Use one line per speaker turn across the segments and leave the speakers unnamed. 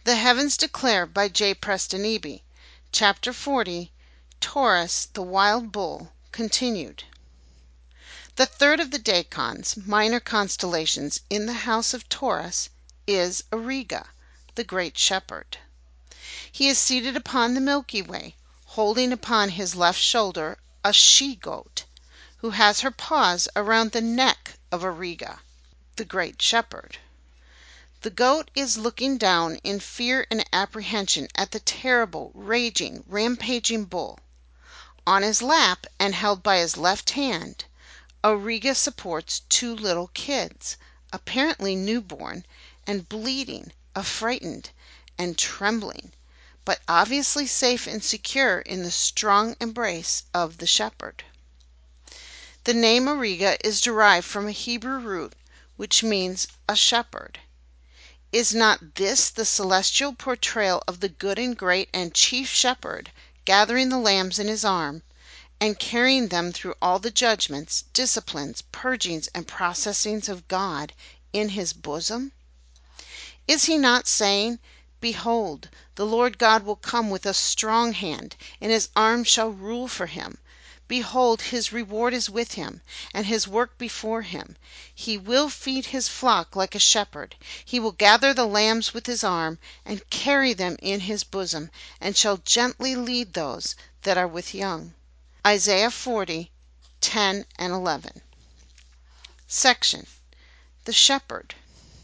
The Heavens Declare by J. Preston Eby. Chapter 40, Taurus, the Wild Bull, continued. The third of the Decans, minor constellations in the house of Taurus, is Auriga, the Great Shepherd. He is seated upon the Milky Way, holding upon his left shoulder a she-goat, who has her paws around the neck of Auriga, the Great Shepherd. The goat is looking down in fear and apprehension at the terrible, raging, rampaging bull. On his lap, and held by his left hand, Auriga supports two little kids, apparently newborn, and bleeding, affrighted, and trembling, but obviously safe and secure in the strong embrace of the shepherd. The name Auriga is derived from a Hebrew root which means a shepherd. Is not this the celestial portrayal of the good and great and chief shepherd, gathering the lambs in his arm, and carrying them through all the judgments, disciplines, purgings, and processings of God in his bosom? Is he not saying, "Behold, the Lord God will come with a strong hand, and his arm shall rule for him. Behold, his reward is with him, and his work before him. He will feed his flock like a shepherd. He will gather the lambs with his arm, and carry them in his bosom, and shall gently lead those that are with young." Isaiah 40, 10 and 11. Section. The Shepherd.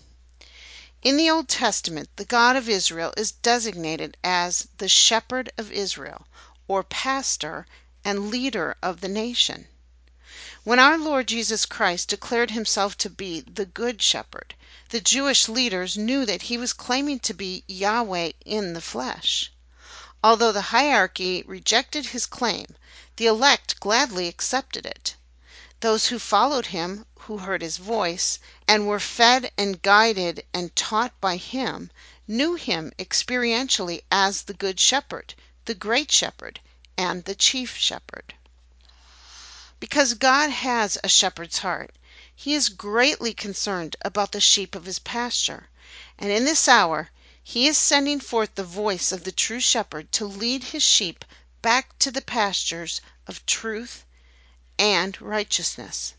In the Old Testament, the God of Israel is designated as the Shepherd of Israel, or pastor and leader of the nation. When our Lord Jesus Christ declared himself to be the Good Shepherd, the Jewish leaders knew that he was claiming to be Yahweh in the flesh. Although the hierarchy rejected his claim, the elect gladly accepted it. Those who followed him, who heard his voice, and were fed and guided and taught by him, knew him experientially as the Good Shepherd, the Great Shepherd, and the Chief Shepherd. Because God has a shepherd's heart, he is greatly concerned about the sheep of his pasture, and in this hour he is sending forth the voice of the true shepherd to lead his sheep back to the pastures of truth and righteousness.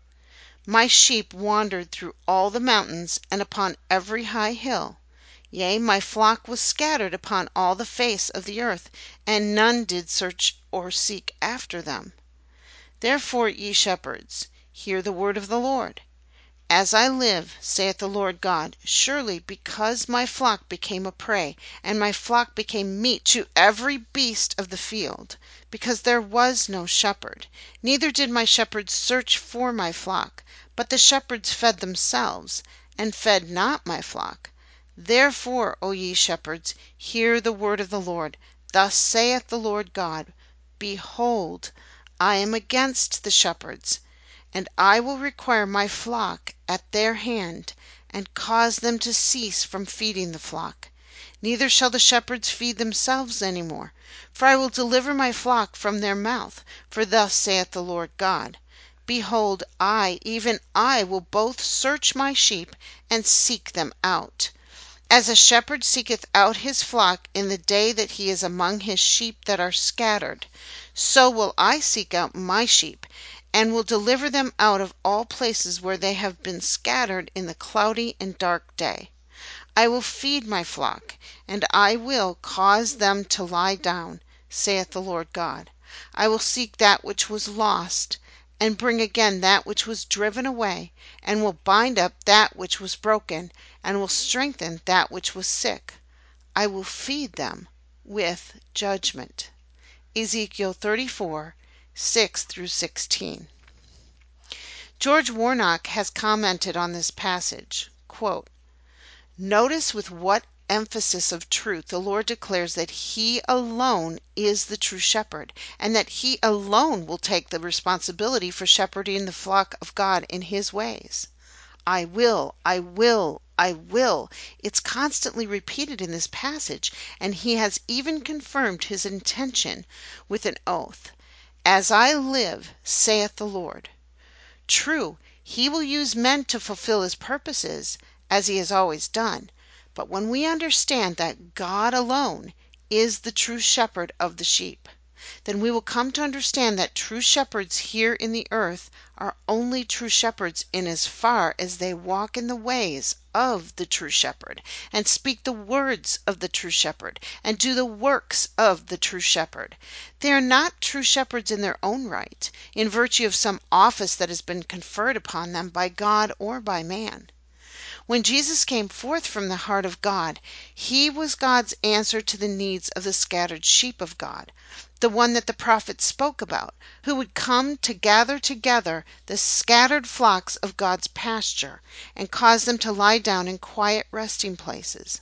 My sheep wandered through all the mountains and upon every high hill. Yea, my flock was scattered upon all the face of the earth, and none did search or seek after them. Therefore, ye shepherds, hear the word of the Lord. As I live, saith the Lord God, surely because my flock became a prey, and my flock became meat to every beast of the field, because there was no shepherd, neither did my shepherds search for my flock, but the shepherds fed themselves, and fed not my flock. Therefore, O ye shepherds, hear the word of the Lord. Thus saith the Lord God, Behold, I am against the shepherds, and I will require my flock at their hand, and cause them to cease from feeding the flock. Neither shall the shepherds feed themselves any more, for I will deliver my flock from their mouth. For thus saith the Lord God, Behold, I, even I, will both search my sheep and seek them out. As a shepherd seeketh out his flock in the day that he is among his sheep that are scattered, so will I seek out my sheep, and will deliver them out of all places where they have been scattered in the cloudy and dark day. I will feed my flock, and I will cause them to lie down, saith the Lord God. I will seek that which was lost, and bring again that which was driven away, and will bind up that which was broken, and will strengthen that which was sick. I will feed them with judgment. Ezekiel 34, 6-16. George Warnock has commented on this passage, quote, Notice with what emphasis of truth the Lord declares that he alone is the true shepherd, and that he alone will take the responsibility for shepherding the flock of God in his ways. I will, I will, I will. It's constantly repeated in this passage, and he has even confirmed his intention with an oath. As I live, saith the Lord. True, he will use men to fulfill his purposes, as he has always done, But when we understand that God alone is the true shepherd of the sheep, then we will come to understand that true shepherds here in the earth are only true shepherds in as far as they walk in the ways of the true shepherd, and speak the words of the true shepherd, and do the works of the true shepherd. They are not true shepherds in their own right, in virtue of some office that has been conferred upon them by God or by man. When Jesus came forth from the heart of God, he was God's answer to the needs of the scattered sheep of God, the one that the prophets spoke about, who would come to gather together the scattered flocks of God's pasture and cause them to lie down in quiet resting places.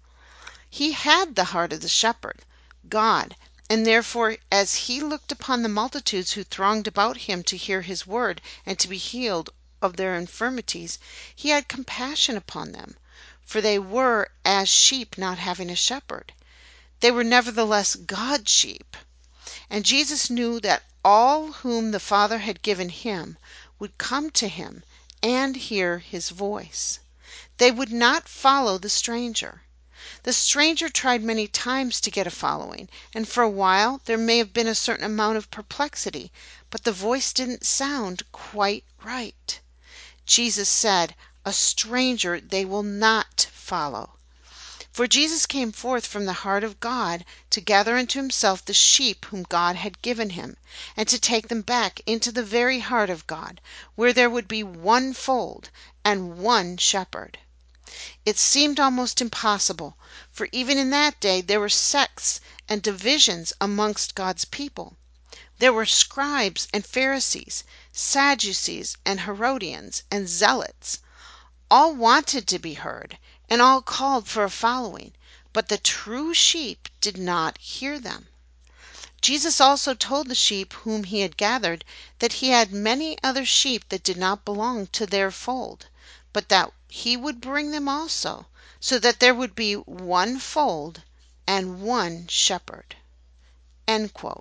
He had the heart of the shepherd, God, and therefore as he looked upon the multitudes who thronged about him to hear his word and to be healed of their infirmities, he had compassion upon them, for they were as sheep not having a shepherd. They were nevertheless God's sheep, and Jesus knew that all whom the Father had given him would come to him and hear his voice. They would not follow the stranger. The stranger tried many times to get a following, and for a while there may have been a certain amount of perplexity, but the voice didn't sound quite right. Jesus said, "A stranger they will not follow." For Jesus came forth from the heart of God to gather unto himself the sheep whom God had given him, and to take them back into the very heart of God, where there would be one fold and one shepherd. It seemed almost impossible, for even in that day there were sects and divisions amongst God's people. There were scribes and Pharisees, Sadducees and Herodians and Zealots. All wanted to be heard, and all called for a following, but the true sheep did not hear them. Jesus also told the sheep whom he had gathered that he had many other sheep that did not belong to their fold, but that he would bring them also, so that there would be one fold and one shepherd. End quote.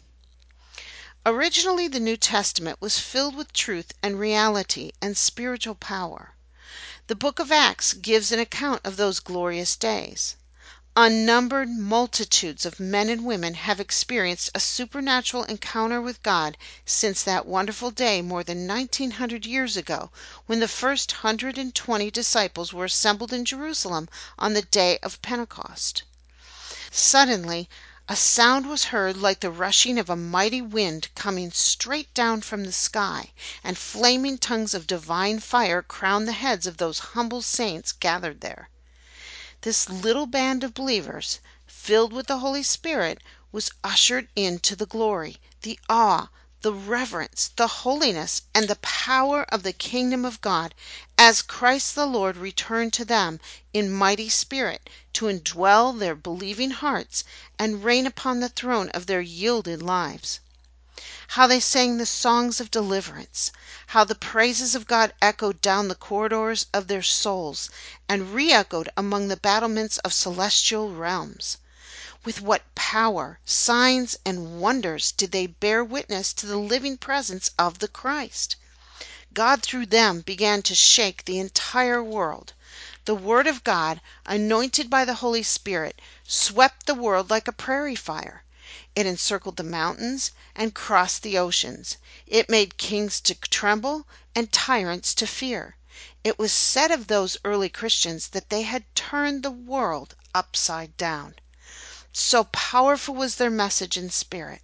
Originally, the New Testament was filled with truth and reality and spiritual power. The book of Acts gives an account of those glorious days. Unnumbered multitudes of men and women have experienced a supernatural encounter with God since that wonderful day more than 1900 years ago, when the first 120 disciples were assembled in Jerusalem on the day of Pentecost. Suddenly, a sound was heard like the rushing of a mighty wind coming straight down from the sky, and flaming tongues of divine fire crowned the heads of those humble saints gathered there. This little band of believers, filled with the Holy Spirit, was ushered into the glory, the awe, the reverence, the holiness, and the power of the kingdom of God, as Christ the Lord returned to them in mighty spirit to indwell their believing hearts and reign upon the throne of their yielded lives. How they sang the songs of deliverance, how the praises of God echoed down the corridors of their souls and re-echoed among the battlements of celestial realms. With what power, signs, and wonders did they bear witness to the living presence of the Christ! God through them began to shake the entire world. The Word of God, anointed by the Holy Spirit, swept the world like a prairie fire. It encircled the mountains and crossed the oceans. It made kings to tremble and tyrants to fear. It was said of those early Christians that they had turned the world upside down. So powerful was their message and spirit.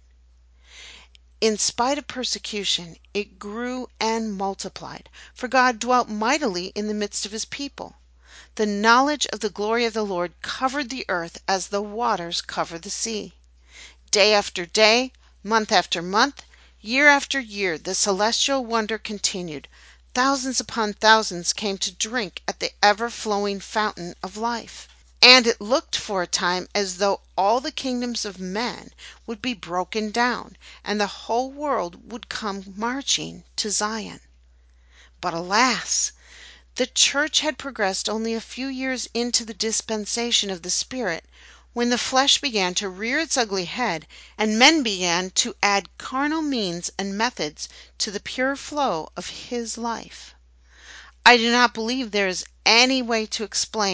In spite of persecution, it grew and multiplied, for God dwelt mightily in the midst of his people. The knowledge of the glory of the Lord covered the earth as the waters cover the sea. Day after day, month after month, year after year, the celestial wonder continued. Thousands upon thousands came to drink at the ever-flowing fountain of life. And it looked for a time as though all the kingdoms of men would be broken down, and the whole world would come marching to Zion. But alas! The Church had progressed only a few years into the dispensation of the Spirit, when the flesh began to rear its ugly head, and men began to add carnal means and methods to the pure flow of his life. I do not believe there is any way to explain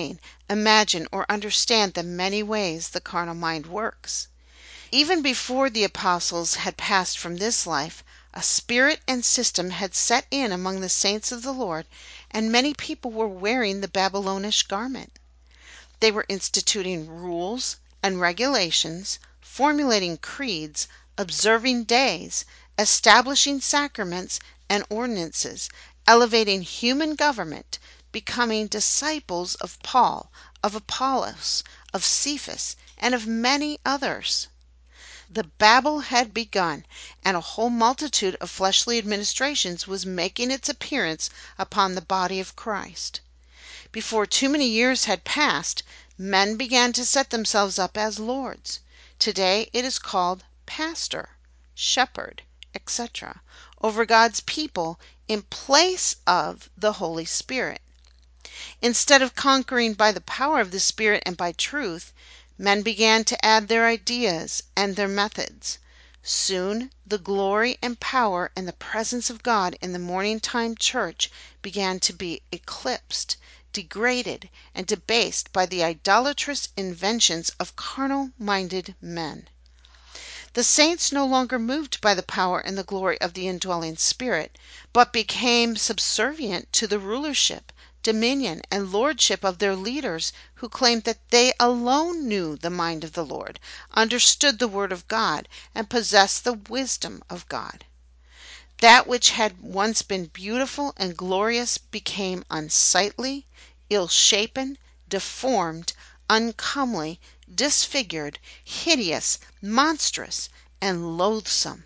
imagine, or understand the many ways the carnal mind works. Even before the apostles had passed from this life, a spirit and system had set in among the saints of the Lord, and many people were wearing the Babylonish garment. They were instituting rules and regulations, formulating creeds, observing days, establishing sacraments and ordinances, elevating human government, becoming disciples of Paul, of Apollos, of Cephas, and of many others. The Babel had begun, and a whole multitude of fleshly administrations was making its appearance upon the body of Christ. Before too many years had passed, men began to set themselves up as lords. Today it is called pastor, shepherd, etc., over God's people in place of the Holy Spirit. Instead of conquering by the power of the Spirit and by truth, men began to add their ideas and their methods. Soon the glory and power and the presence of God in the morning time church began to be eclipsed, degraded, and debased by the idolatrous inventions of carnal-minded men. The saints no longer moved by the power and the glory of the indwelling Spirit, but became subservient to the rulership, dominion, and lordship of their leaders, who claimed that they alone knew the mind of the Lord, understood the Word of God, and possessed the wisdom of God. That which had once been beautiful and glorious became unsightly, ill-shapen, deformed, uncomely, disfigured, hideous, monstrous, and loathsome.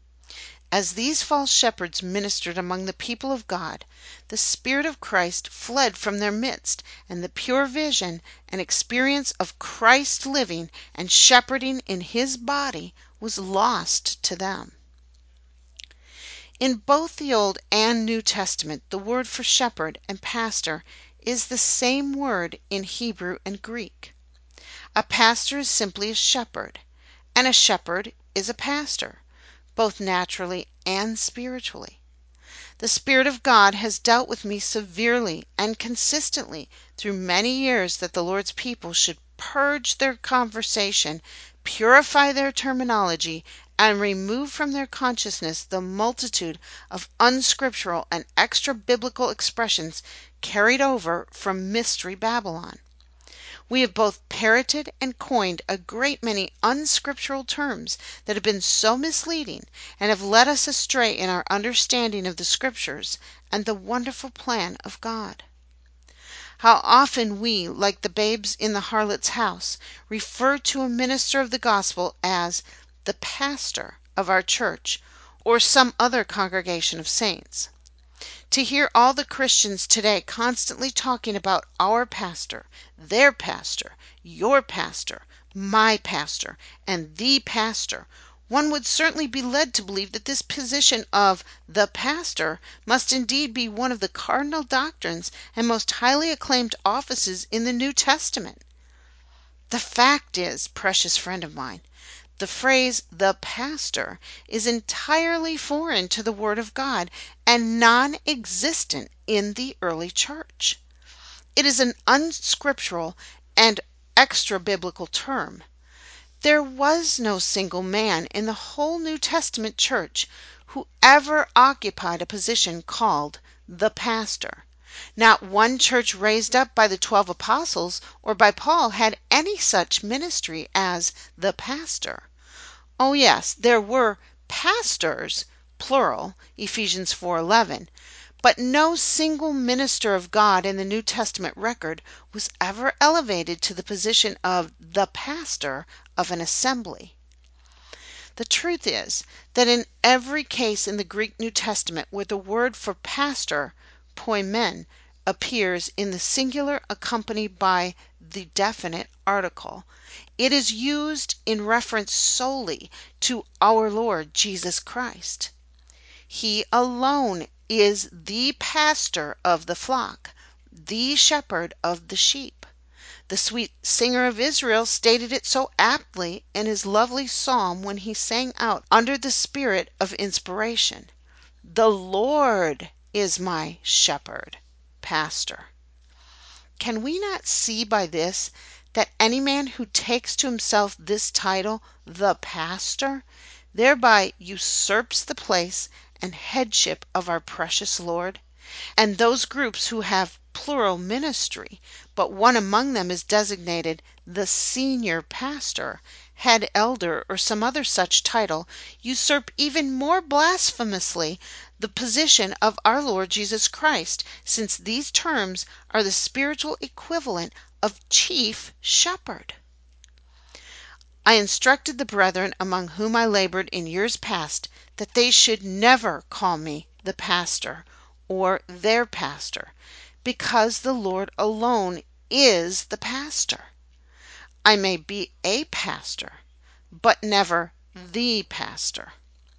As these false shepherds ministered among the people of God, the Spirit of Christ fled from their midst, and the pure vision and experience of Christ living and shepherding in His body was lost to them. In both the Old and New Testament, the word for shepherd and pastor is the same word in Hebrew and Greek. A pastor is simply a shepherd, and a shepherd is a pastor, both naturally and spiritually. The Spirit of God has dealt with me severely and consistently through many years that the Lord's people should purge their conversation, purify their terminology, and remove from their consciousness the multitude of unscriptural and extra-biblical expressions carried over from Mystery Babylon. We have both parroted and coined a great many unscriptural terms that have been so misleading and have led us astray in our understanding of the Scriptures and the wonderful plan of God. How often we, like the babes in the harlot's house, refer to a minister of the gospel as the pastor of our church or some other congregation of saints. To hear all the Christians today constantly talking about our pastor, their pastor, your pastor, my pastor, and the pastor, one would certainly be led to believe that this position of the pastor must indeed be one of the cardinal doctrines and most highly acclaimed offices in the New Testament. The fact is, precious friend of mine, the phrase "the pastor" is entirely foreign to the Word of God and non-existent in the early church. It is an unscriptural and extra-biblical term. There was no single man in the whole New Testament church who ever occupied a position called the pastor. Not one church raised up by the 12 apostles or by Paul had any such ministry as the pastor. Oh yes, there were pastors, plural, Ephesians 4:11, but no single minister of God in the New Testament record was ever elevated to the position of the pastor of an assembly. The truth is that in every case in the Greek New Testament where the word for pastor, poimen, appears in the singular accompanied by the definite article, it is used in reference solely to our Lord Jesus Christ. He alone is the pastor of the flock, the shepherd of the sheep. The sweet singer of Israel stated it so aptly in his lovely psalm when he sang out under the spirit of inspiration, "The Lord is my shepherd, pastor." can we not see by this that any man who takes to himself this title, the pastor, thereby usurps the place and headship of our precious Lord? And those groups who have plural ministry, but one among them is designated the senior pastor, head elder, or some other such title, usurp even more blasphemously the position of our Lord Jesus Christ, since these terms are the spiritual equivalent of chief shepherd. I instructed the brethren among whom I labored in years past that they should never call me the pastor or their pastor, because the Lord alone is the pastor. I may be a pastor, but never the pastor.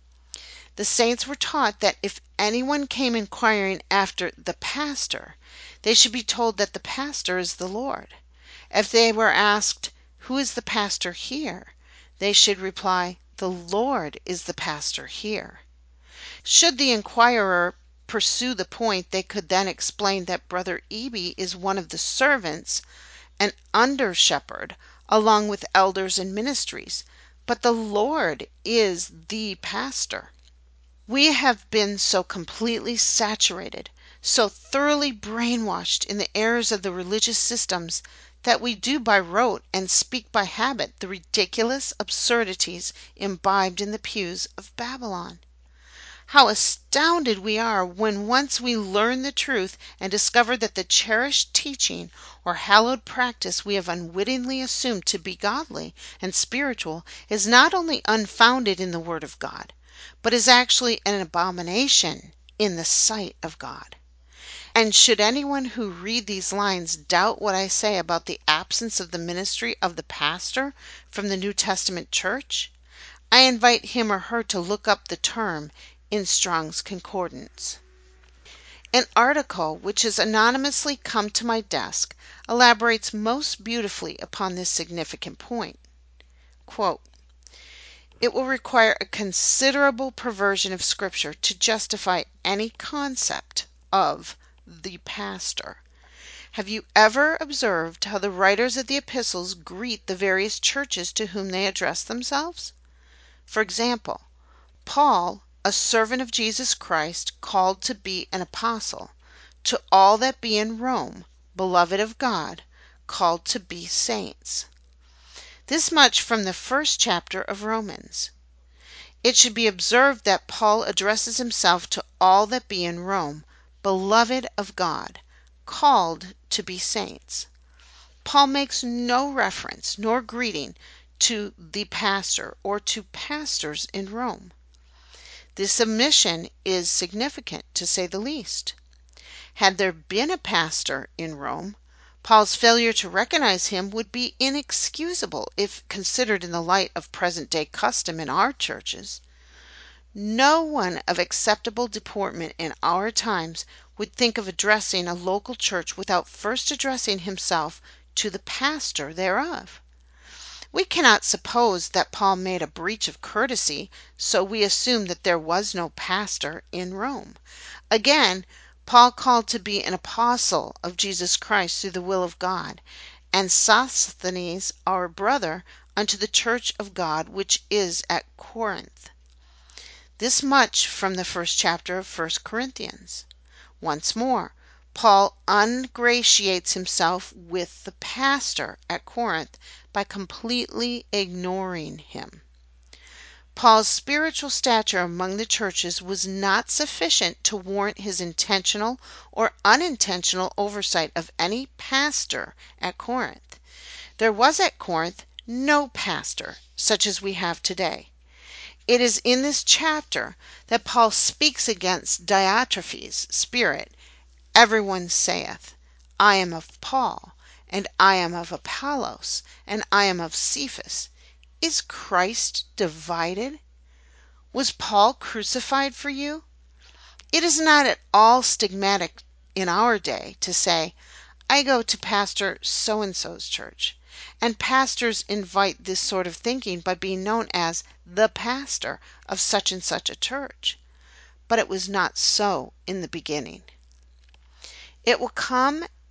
The saints were taught that if anyone came inquiring after the pastor, they should be told that the pastor is the Lord. If they were asked, "Who is the pastor here?" they should reply, "The Lord is the pastor here." Should the inquirer pursue the point, they could then explain that Brother Eby is one of the servants, an under shepherd, along with elders and ministries, but the Lord is the pastor. We have been so completely saturated, so thoroughly brainwashed in the errors of the religious systems, that we do by rote and speak by habit the ridiculous absurdities imbibed in the pews of Babylon. How astounded we are when once we learn the truth and discover that the cherished teaching or hallowed practice we have unwittingly assumed to be godly and spiritual is not only unfounded in the Word of God, but is actually an abomination in the sight of God. And should anyone who read these lines doubt what I say about the absence of the ministry of the pastor from the New Testament church, I invite him or her to look up the term in Strong's Concordance. An article which has anonymously come to my desk elaborates most beautifully upon this significant point. Quote, "It will require a considerable perversion of Scripture to justify any concept of the pastor. Have you ever observed how the writers of the epistles greet the various churches to whom they address themselves? For example, Paul, a servant of Jesus Christ, called to be an apostle, to all that be in Rome, beloved of God, called to be saints." This much from the first chapter of Romans. It should be observed that Paul addresses himself to all that be in Rome, beloved of God, called to be saints. Paul makes no reference nor greeting to the pastor or to pastors in Rome. This omission is significant, to say the least. Had there been a pastor in Rome, Paul's failure to recognize him would be inexcusable if considered in the light of present-day custom in our churches. No one of acceptable deportment in our times would think of addressing a local church without first addressing himself to the pastor thereof. We cannot suppose that Paul made a breach of courtesy, so we assume that there was no pastor in Rome. Again, Paul called to be an apostle of Jesus Christ through the will of God, and Sosthenes our brother unto the church of God which is at Corinth. This much from the first chapter of 1 Corinthians. Once more, Paul ungratiates himself with the pastor at Corinth by completely ignoring him. Paul's spiritual stature among the churches was not sufficient to warrant his intentional or unintentional oversight of any pastor at Corinth. There was at Corinth no pastor such as we have today. It is in this chapter that Paul speaks against Diotrephes' spirit. Everyone saith, I am of Paul, and I am of Apollos, and I am of Cephas. Is Christ divided? Was Paul crucified for you? It is not at all stigmatic in our day to say, I go to Pastor so-and-so's church, and pastors invite this sort of thinking by being known as the pastor of such and such a church. But it was not so in the beginning. It will come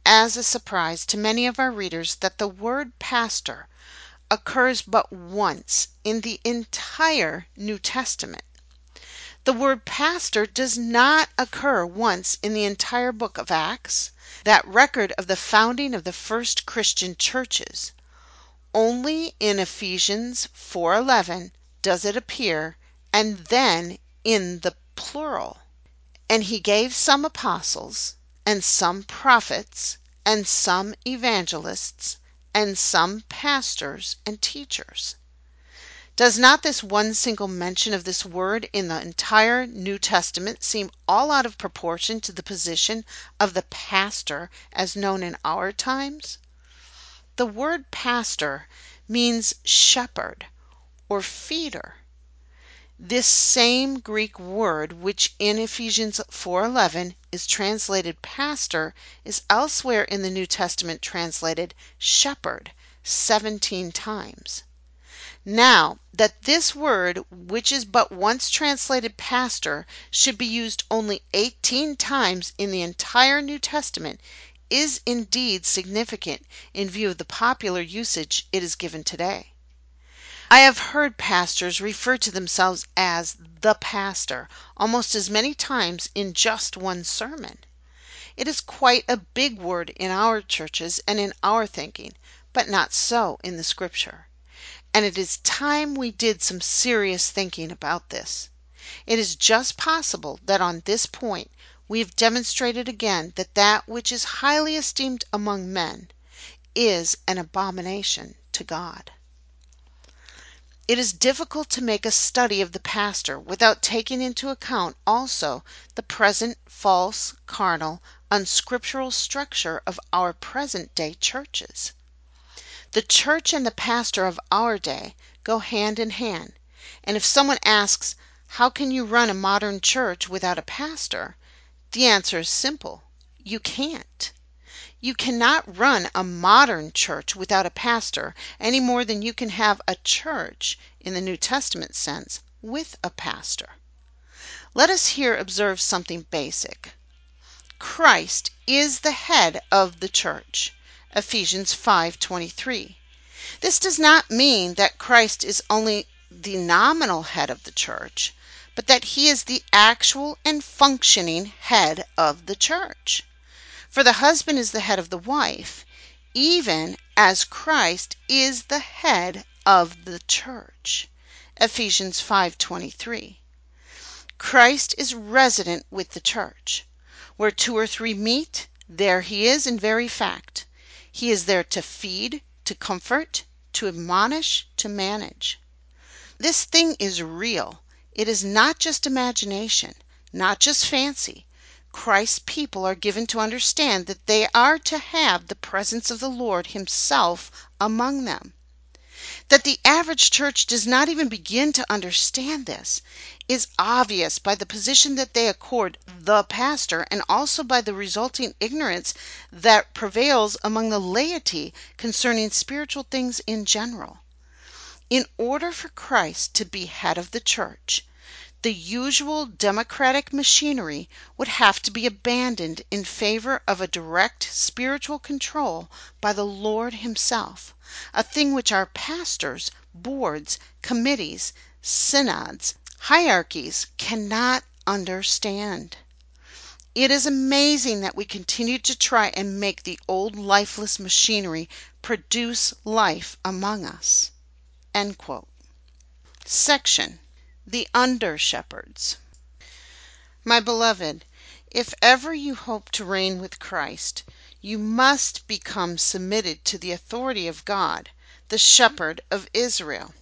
as a surprise to many of our readers that the word pastor occurs but once in the entire New Testament. The word pastor does not occur once in the entire book of Acts, that record of the founding of the first Christian churches. Only in Ephesians 4:11 does it appear, and then in the plural. And he gave some apostles, and some prophets, and some evangelists, and some pastors and teachers. Does not this one single mention of this word in the entire New Testament seem all out of proportion to the position of the pastor as known in our times? The word pastor means shepherd or feeder. This same Greek word which in Ephesians 4:11 is translated pastor is elsewhere in the New Testament translated shepherd 17 times. Now, that this word, which is but once translated pastor, should be used only 18 times in the entire New Testament is indeed significant in view of the popular usage it is given today. I have heard pastors refer to themselves as the pastor almost as many times in just one sermon. It is quite a big word in our churches and in our thinking, but not so in the Scripture. And it is time we did some serious thinking about this. It is just possible that on this point we have demonstrated again that that which is highly esteemed among men is an abomination to God. It is difficult to make a study of the pastor without taking into account also the present false, carnal, unscriptural structure of our present day churches. The church and the pastor of our day go hand in hand, and if someone asks, how can you run a modern church without a pastor? The answer is simple. You can't. You cannot run a modern church without a pastor any more than you can have a church, in the New Testament sense, with a pastor. Let us here observe something basic. Christ is the head of the church. Ephesians 5:23. This does not mean that Christ is only the nominal head of the church, but that he is the actual and functioning head of the church. For the husband is the head of the wife, even as Christ is the head of the church. Ephesians 5:23. Christ is resident with the church. Where two or three meet, there he is in very fact. He is there to feed, to comfort, to admonish, to manage. This thing is real. It is not just imagination, not just fancy. Christ's people are given to understand that they are to have the presence of the Lord himself among them. That the average church does not even begin to understand this is obvious by the position that they accord the pastor and also by the resulting ignorance that prevails among the laity concerning spiritual things in general. In order for Christ to be head of the church, the usual democratic machinery would have to be abandoned in favor of a direct spiritual control by the Lord himself, a thing which our pastors, boards, committees, synods, hierarchies cannot understand. It is amazing that we continue to try and make the old lifeless machinery produce life among us." End quote. Section: The Under-Shepherds. My beloved, if ever you hope to reign with Christ, you must become submitted to the authority of God, the Shepherd of Israel.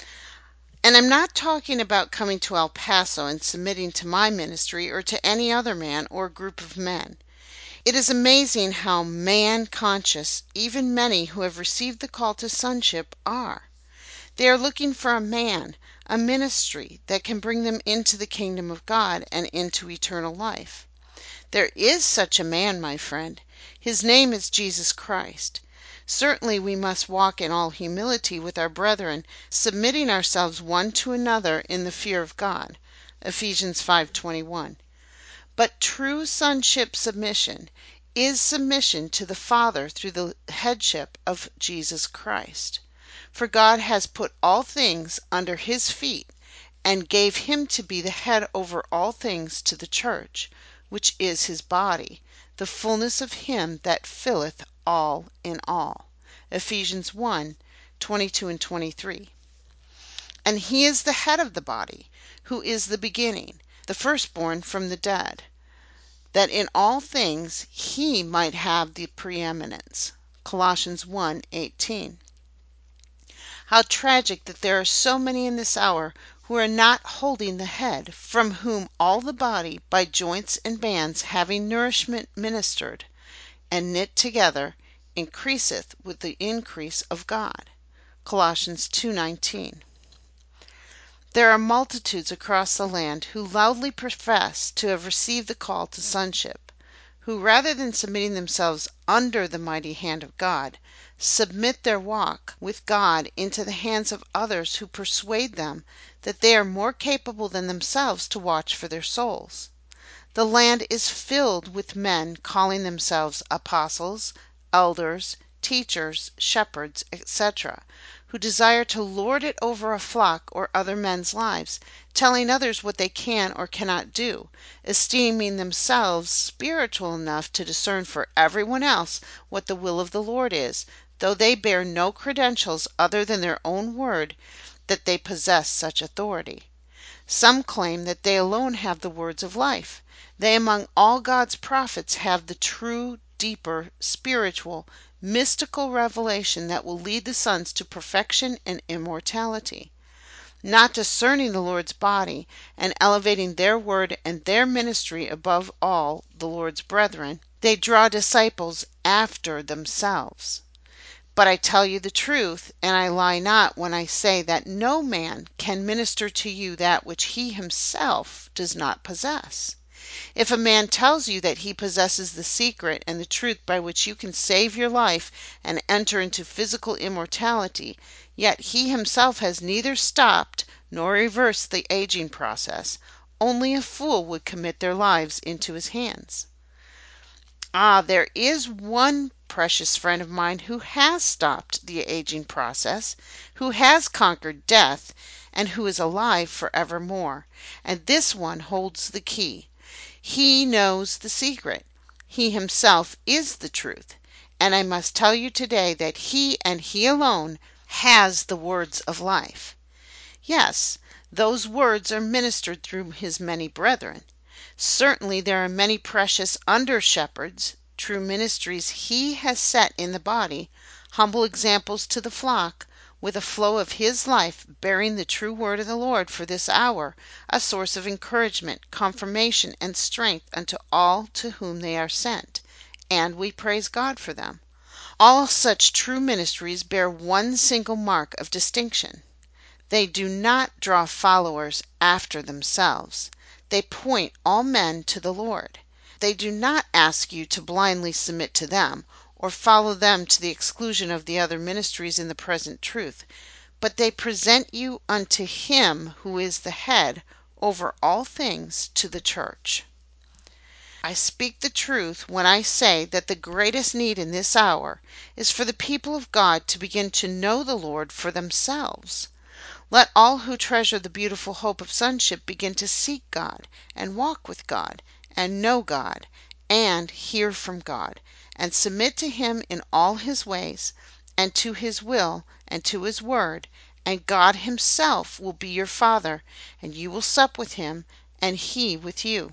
And I'm not talking about coming to El Paso and submitting to my ministry or to any other man or group of men. It is amazing how man-conscious even many who have received the call to sonship are. They are looking for a man, a ministry that can bring them into the kingdom of God and into eternal life. There is such a man, my friend. His name is Jesus Christ. Certainly we must walk in all humility with our brethren, submitting ourselves one to another in the fear of God. Ephesians 5:21. But true sonship submission is submission to the Father through the headship of Jesus Christ. For God has put all things under his feet, and gave him to be the head over all things to the church, which is his body, the fullness of him that filleth all in all. Ephesians 1:22 and 23. And he is the head of the body, who is the beginning, the firstborn from the dead, that in all things he might have the preeminence. Colossians 1:18. How tragic that there are so many in this hour who are not holding the head, from whom all the body, by joints and bands having nourishment ministered, and knit together, increaseth with the increase of God. Colossians 2:19. There are multitudes across the land who loudly profess to have received the call to sonship, who, rather than submitting themselves under the mighty hand of God, submit their walk with God into the hands of others who persuade them that they are more capable than themselves to watch for their souls. The land is filled with men calling themselves apostles, elders, teachers, shepherds, etc., who desire to lord it over a flock or other men's lives, telling others what they can or cannot do, esteeming themselves spiritual enough to discern for everyone else what the will of the Lord is, though they bear no credentials other than their own word that they possess such authority. Some claim that they alone have the words of life. They among all God's prophets have the true, deeper, spiritual, mystical revelation that will lead the sons to perfection and immortality. Not discerning the Lord's body, and elevating their word and their ministry above all the Lord's brethren, they draw disciples after themselves. But I tell you the truth, and I lie not when I say that no man can minister to you that which he himself does not possess. If a man tells you that he possesses the secret and the truth by which you can save your life and enter into physical immortality, yet he himself has neither stopped nor reversed the aging process, only a fool would commit their lives into his hands. Ah, there is one precious friend of mine who has stopped the aging process, who has conquered death, and who is alive forevermore. And this one holds the key. He knows the secret. He himself is the truth. And I must tell you today that he and he alone has the words of life. Yes, those words are ministered through his many brethren. Certainly there are many precious under shepherds, true ministries he has set in the body, humble examples to the flock, with a flow of his life, bearing the true word of the Lord for this hour, a source of encouragement, confirmation, and strength unto all to whom they are sent, and we praise God for them. All such true ministries bear one single mark of distinction. They do not draw followers after themselves. They point all men to the Lord. They do not ask you to blindly submit to them, or follow them to the exclusion of the other ministries in the present truth, but they present you unto him who is the head over all things, to the church. I speak the truth when I say that the greatest need in this hour is for the people of God to begin to know the Lord for themselves. Let all who treasure the beautiful hope of sonship begin to seek God, and walk with God, and know God, and hear from God, and submit to him in all his ways, and to his will, and to his word, and God himself will be your Father, and you will sup with him, and he with you.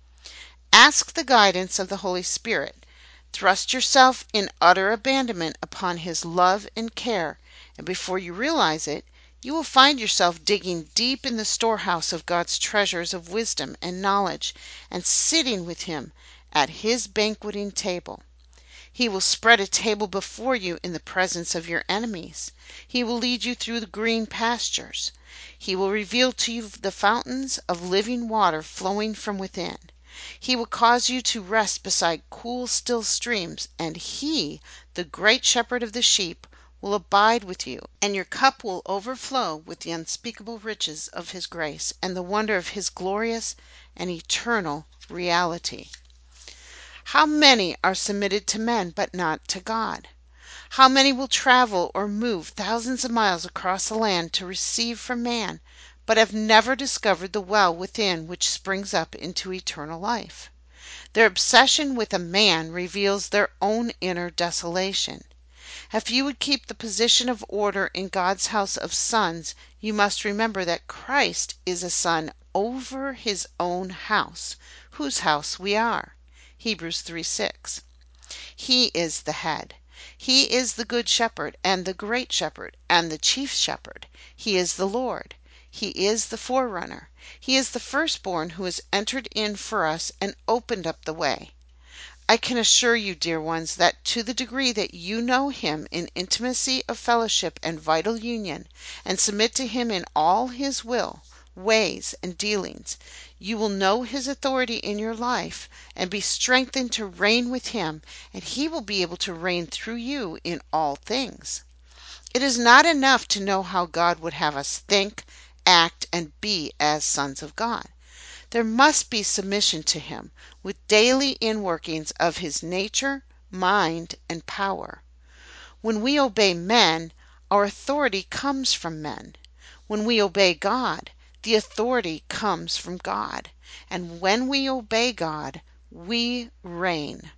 Ask the guidance of the Holy Spirit. Thrust yourself in utter abandonment upon his love and care, and before you realize it, you will find yourself digging deep in the storehouse of God's treasures of wisdom and knowledge, and sitting with him at his banqueting table. He will spread a table before you in the presence of your enemies. He will lead you through the green pastures. He will reveal to you the fountains of living water flowing from within. He will cause you to rest beside cool, still streams, and he, the great shepherd of the sheep, will abide with you, and your cup will overflow with the unspeakable riches of his grace and the wonder of his glorious and eternal reality. How many are submitted to men but not to God? How many will travel or move thousands of miles across the land to receive from man, but have never discovered the well within which springs up into eternal life? Their obsession with a man reveals their own inner desolation. If you would keep the position of order in God's house of sons, you must remember that Christ is a son over his own house, whose house we are. Hebrews 3:6. He is the head. He is the good shepherd and the great shepherd and the chief shepherd. He is the Lord. He is the forerunner. He is the firstborn who has entered in for us and opened up the way. I can assure you, dear ones, that to the degree that you know him in intimacy of fellowship and vital union, and submit to him in all his will, ways, and dealings, you will know his authority in your life and be strengthened to reign with him, and he will be able to reign through you in all things. It is not enough to know how God would have us think, act, and be as sons of God. There must be submission to him, with daily inworkings of his nature, mind, and power. When we obey men, our authority comes from men. When we obey God, the authority comes from God. And when we obey God, we reign.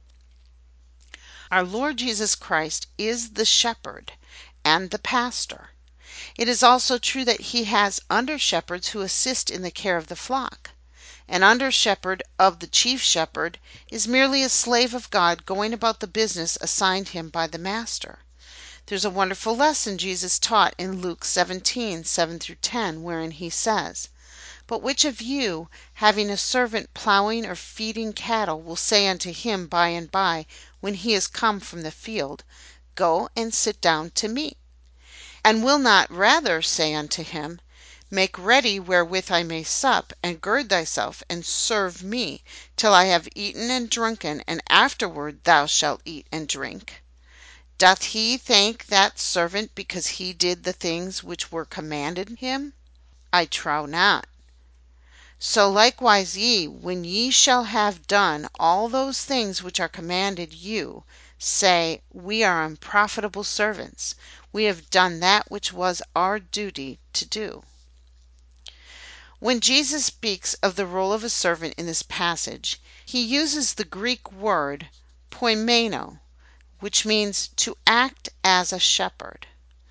Our Lord Jesus Christ is the shepherd and the pastor. It is also true that he has under shepherds who assist in the care of the flock. An under shepherd of the chief shepherd is merely a slave of God going about the business assigned him by the master. There's a wonderful lesson Jesus taught in Luke 17:7-10, wherein he says, "But which of you, having a servant plowing or feeding cattle, will say unto him by and by, when he is come from the field, Go and sit down to meat? And will not rather say unto him, Make ready wherewith I may sup, and gird thyself, and serve me, till I have eaten and drunken, and afterward thou shalt eat and drink? Doth he thank that servant because he did the things which were commanded him? I trow not. So likewise ye, when ye shall have done all those things which are commanded you, say, We are unprofitable servants. We have done that which was our duty to do." When Jesus speaks of the role of a servant in this passage, he uses the Greek word poimeno, which means to act as a shepherd.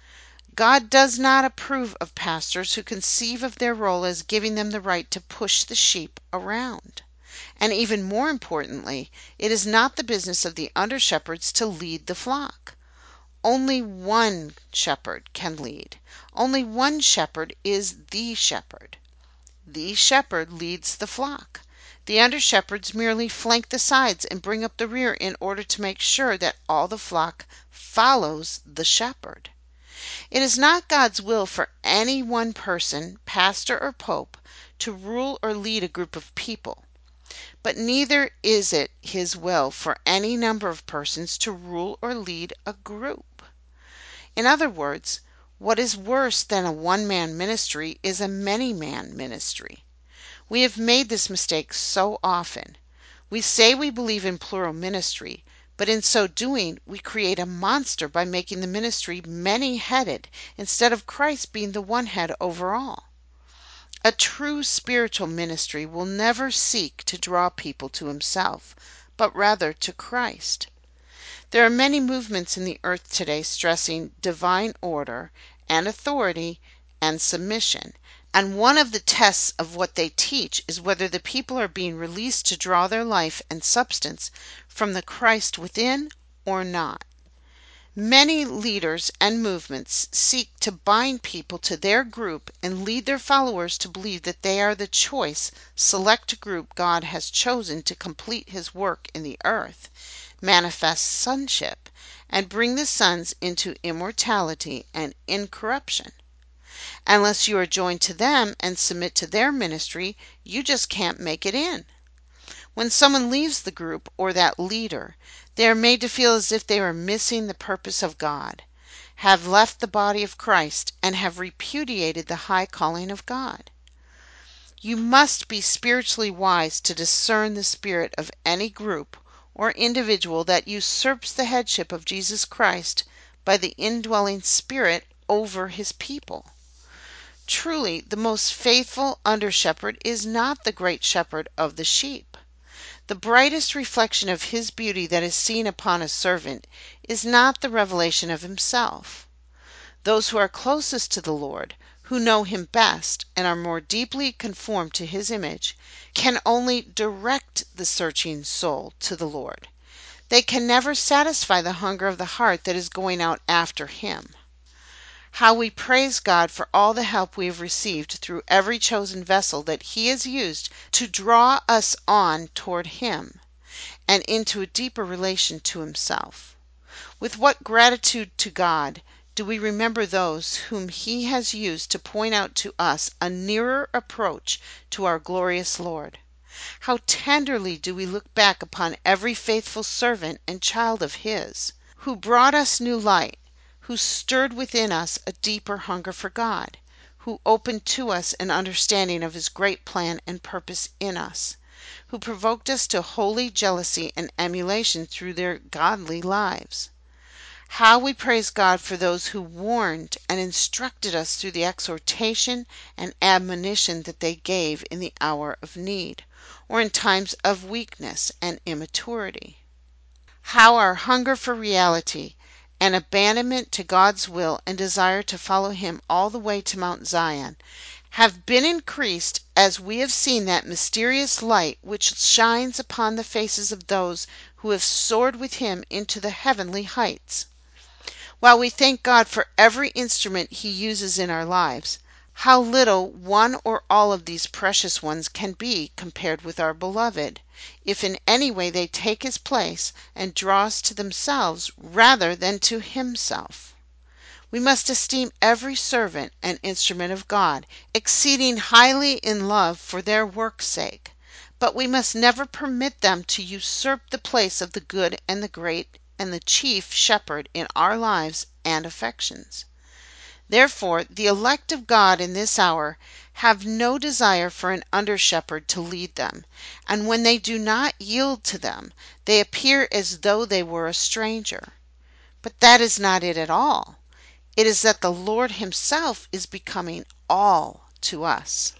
God does not approve of pastors who conceive of their role as giving them the right to push the sheep around. And even more importantly, it is not the business of the under shepherds to lead the flock. Only one shepherd can lead. Only one shepherd is the shepherd. The shepherd leads the flock. The under shepherds merely flank the sides and bring up the rear in order to make sure that all the flock follows the shepherd. It is not God's will for any one person, pastor or pope, to rule or lead a group of people. But neither is it his will for any number of persons to rule or lead a group. In other words, what is worse than a one-man ministry is a many-man ministry. We have made this mistake so often. We say we believe in plural ministry, but in so doing, we create a monster by making the ministry many-headed instead of Christ being the one head over all. A true spiritual ministry will never seek to draw people to himself, but rather to Christ. There are many movements in the earth today stressing divine order and authority and submission. And one of the tests of what they teach is whether the people are being released to draw their life and substance from the Christ within or not. Many leaders and movements seek to bind people to their group and lead their followers to believe that they are the choice, select group God has chosen to complete his work in the earth, manifest sonship, and bring the sons into immortality and incorruption. Unless you are joined to them and submit to their ministry, you just can't make it in. When someone leaves the group or that leader, they are made to feel as if they are missing the purpose of God, have left the body of Christ, and have repudiated the high calling of God. You must be spiritually wise to discern the spirit of any group or individual that usurps the headship of Jesus Christ by the indwelling Spirit over his people. Truly, the most faithful under shepherd is not the great shepherd of the sheep. The brightest reflection of his beauty that is seen upon a servant is not the revelation of himself. Those who are closest to the Lord, who know him best and are more deeply conformed to his image, can only direct the searching soul to the Lord. They can never satisfy the hunger of the heart that is going out after him. How we praise God for all the help we have received through every chosen vessel that he has used to draw us on toward him and into a deeper relation to himself. With what gratitude to God do we remember those whom he has used to point out to us a nearer approach to our glorious Lord. How tenderly do we look back upon every faithful servant and child of his, who brought us new light, who stirred within us a deeper hunger for God, who opened to us an understanding of his great plan and purpose in us, who provoked us to holy jealousy and emulation through their godly lives. How we praise God for those who warned and instructed us through the exhortation and admonition that they gave in the hour of need, or in times of weakness and immaturity. How our hunger for reality and abandonment to God's will and desire to follow him all the way to Mount Zion have been increased as we have seen that mysterious light which shines upon the faces of those who have soared with him into the heavenly heights. While we thank God for every instrument he uses in our lives, how little one or all of these precious ones can be compared with our Beloved, if in any way they take his place and draw us to themselves rather than to himself. We must esteem every servant an instrument of God, exceeding highly in love for their work's sake. But we must never permit them to usurp the place of the good and the great and the chief shepherd in our lives and affections. Therefore, the elect of God in this hour have no desire for an under shepherd to lead them, and when they do not yield to them, they appear as though they were a stranger. But that is not it at all. It is that the Lord himself is becoming all to us.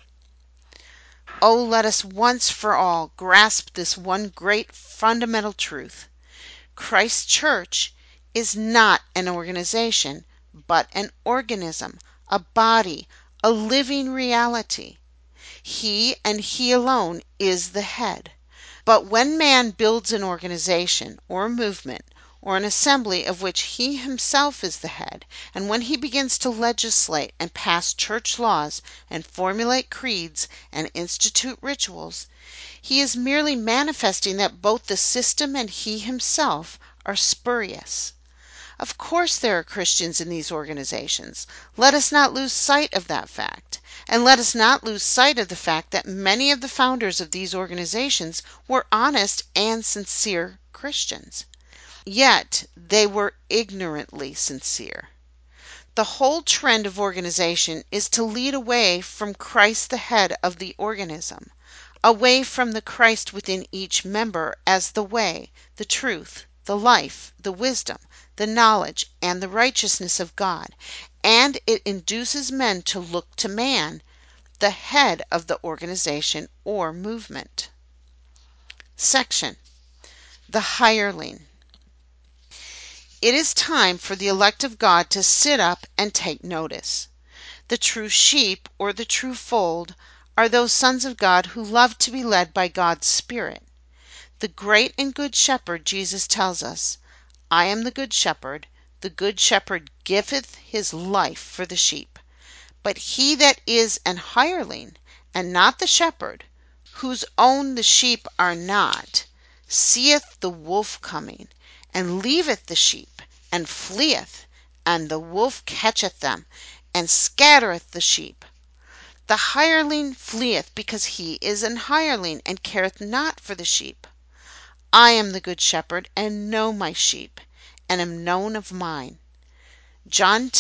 Oh, let us once for all grasp this one great fundamental truth. Christ's church is not an organization, but an organism, a body, a living reality. He and he alone is the head. But when man builds an organization or a movement or an assembly of which he himself is the head, and when he begins to legislate and pass church laws and formulate creeds and institute rituals, he is merely manifesting that both the system and he himself are spurious. Of course there are Christians in these organizations. Let us not lose sight of that fact. And let us not lose sight of the fact that many of the founders of these organizations were honest and sincere Christians. Yet they were ignorantly sincere. The whole trend of organization is to lead away from Christ, the head of the organism, away from the Christ within each member as the way, the truth, the life, the wisdom, the knowledge, and the righteousness of God, and it induces men to look to man, the head of the organization or movement. Section: The Hireling. It is time for the elect of God to sit up and take notice. The true sheep, or the true fold, are those sons of God who love to be led by God's Spirit. The great and good shepherd, Jesus tells us, I am the good shepherd giveth his life for the sheep. But he that is an hireling, and not the shepherd, whose own the sheep are not, seeth the wolf coming, and leaveth the sheep, and fleeth, and the wolf catcheth them, and scattereth the sheep. The hireling fleeth because he is an hireling, and careth not for the sheep. I am the good shepherd, and know my sheep, and am known of mine. John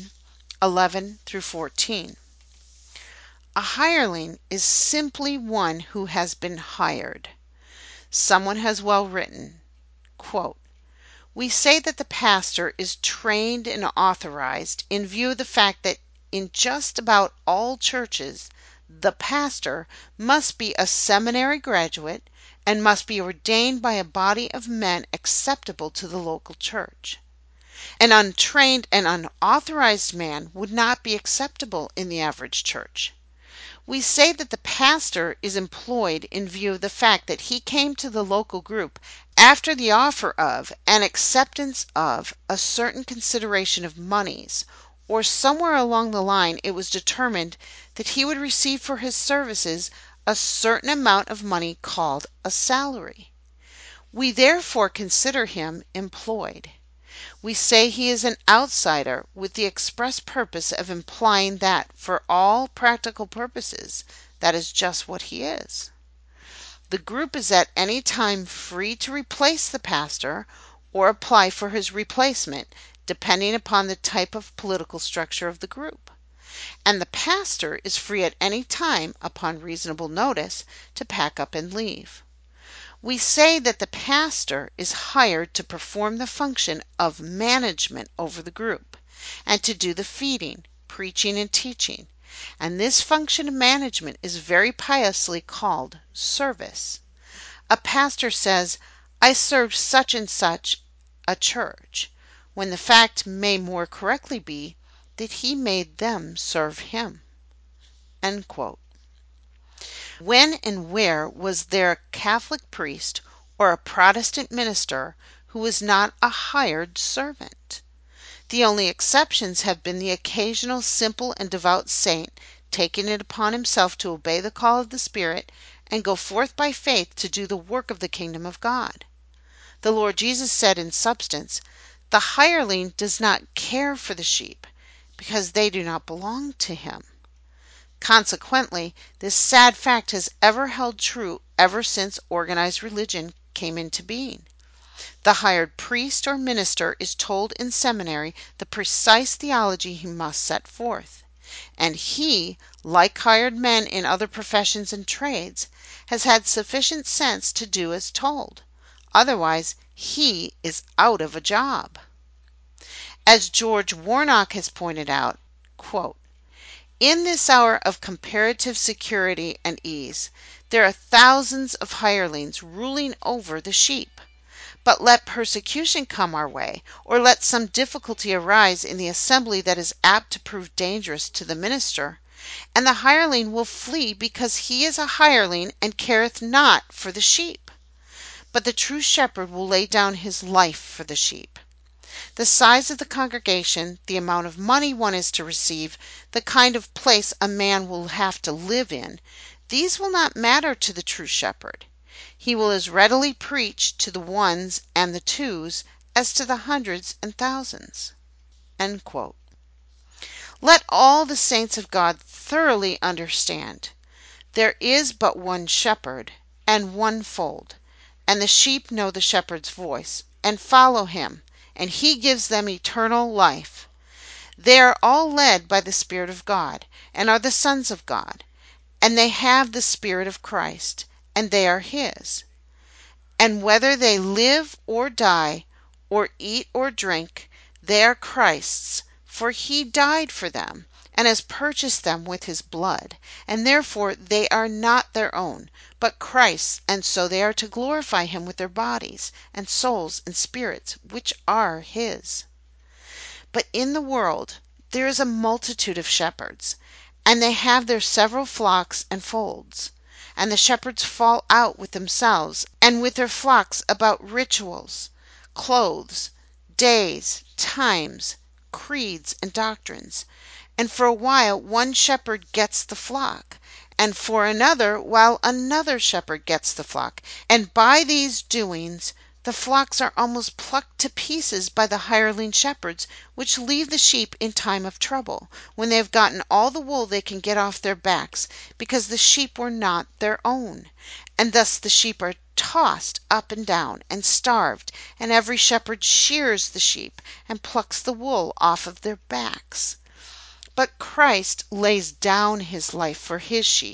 10:11-14. A hireling is simply one who has been hired. Someone has well written, Quote, "We say that the pastor is trained and authorized in view of the fact that in just about all churches the pastor must be a seminary graduate and must be ordained by a body of men acceptable to the local church. An untrained and unauthorized man would not be acceptable in the average church. We say that the pastor is employed in view of the fact that he came to the local group after the offer of and acceptance of a certain consideration of moneys, or somewhere along the line it was determined that he would receive for his services a certain amount of money called a salary. We therefore consider him employed. We say he is an outsider with the express purpose of implying that for all practical purposes that is just what he is. The group is at any time free to replace the pastor or apply for his replacement, depending upon the type of political structure of the group. And the pastor is free at any time, upon reasonable notice, to pack up and leave. We say that the pastor is hired to perform the function of management over the group, and to do the feeding, preaching, and teaching. And this function of management is very piously called service. A pastor says, "I serve such and such a church," when the fact may more correctly be that he made them serve him. End quote. When and where was there a Catholic priest or a Protestant minister who was not a hired servant? The only exceptions have been the occasional simple and devout saint taking it upon himself to obey the call of the Spirit and go forth by faith to do the work of the kingdom of God. The Lord Jesus said in substance, "The hireling does not care for the sheep, because they do not belong to him." Consequently, this sad fact has ever held true ever since organized religion came into being. The hired priest or minister is told in seminary the precise theology he must set forth, and he, like hired men in other professions and trades, has had sufficient sense to do as told. Otherwise, he is out of a job. As George Warnock has pointed out, quote, "In this hour of comparative security and ease, there are thousands of hirelings ruling over the sheep. But let persecution come our way, or let some difficulty arise in the assembly that is apt to prove dangerous to the minister, and the hireling will flee because he is a hireling and careth not for the sheep. But the true shepherd will lay down his life for the sheep." The size of the congregation, the amount of money one is to receive, the kind of place a man will have to live in, these will not matter to the true shepherd. He will as readily preach to the ones and the twos as to the hundreds and thousands. End quote. Let all the saints of God thoroughly understand. There is but one shepherd and one fold, and the sheep know the shepherd's voice and follow him, and he gives them eternal life. They are all led by the Spirit of God, and are the sons of God, and they have the Spirit of Christ, and they are his. And whether they live or die, or eat or drink, they are Christ's, for he died for them, and has purchased them with his blood, and therefore they are not their own, but Christ's, and so they are to glorify him with their bodies, and souls, and spirits, which are his. But in the world there is a multitude of shepherds, and they have their several flocks and folds. And the shepherds fall out with themselves and with their flocks about rituals, clothes, days, times, creeds, and doctrines. And for a while one shepherd gets the flock, and for another while another shepherd gets the flock. And by these doings the flocks are almost plucked to pieces by the hireling shepherds, which leave the sheep in time of trouble, when they have gotten all the wool they can get off their backs, because the sheep were not their own. And thus the sheep are tossed up and down and starved, and every shepherd shears the sheep and plucks the wool off of their backs. But Christ lays down his life for his sheep.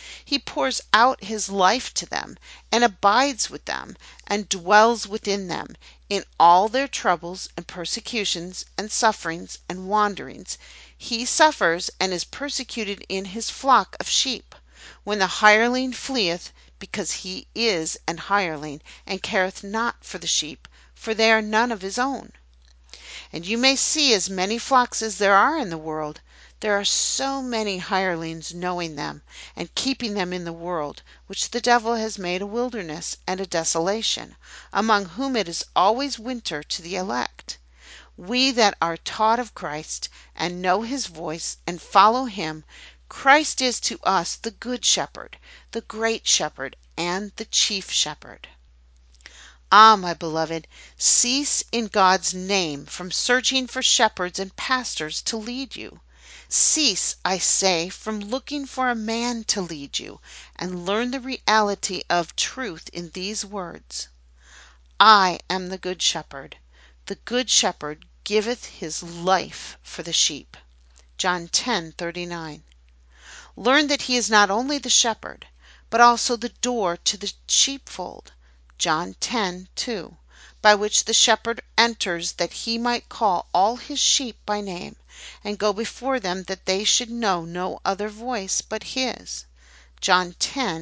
He pours out his life to them and abides with them and dwells within them in all their troubles and persecutions and sufferings and wanderings. He suffers and is persecuted in his flock of sheep. When the hireling fleeth, because he is an hireling, and careth not for the sheep, for they are none of his own. And you may see as many flocks as there are in the world. There are so many hirelings knowing them, and keeping them in the world, which the devil has made a wilderness and a desolation, among whom it is always winter to the elect. We that are taught of Christ, and know his voice, and follow him, Christ is to us the good shepherd, the great shepherd, and the chief shepherd. Ah, my beloved, cease in God's name from searching for shepherds and pastors to lead you. Cease, I say, from looking for a man to lead you, and learn the reality of truth in these words. I am the good shepherd. The good shepherd giveth his life for the sheep. John 10:39. Learn that he is not only the shepherd, but also the door to the sheepfold. John 10:2, by which the shepherd enters that he might call all his sheep by name, and go before them that they should know no other voice but his. John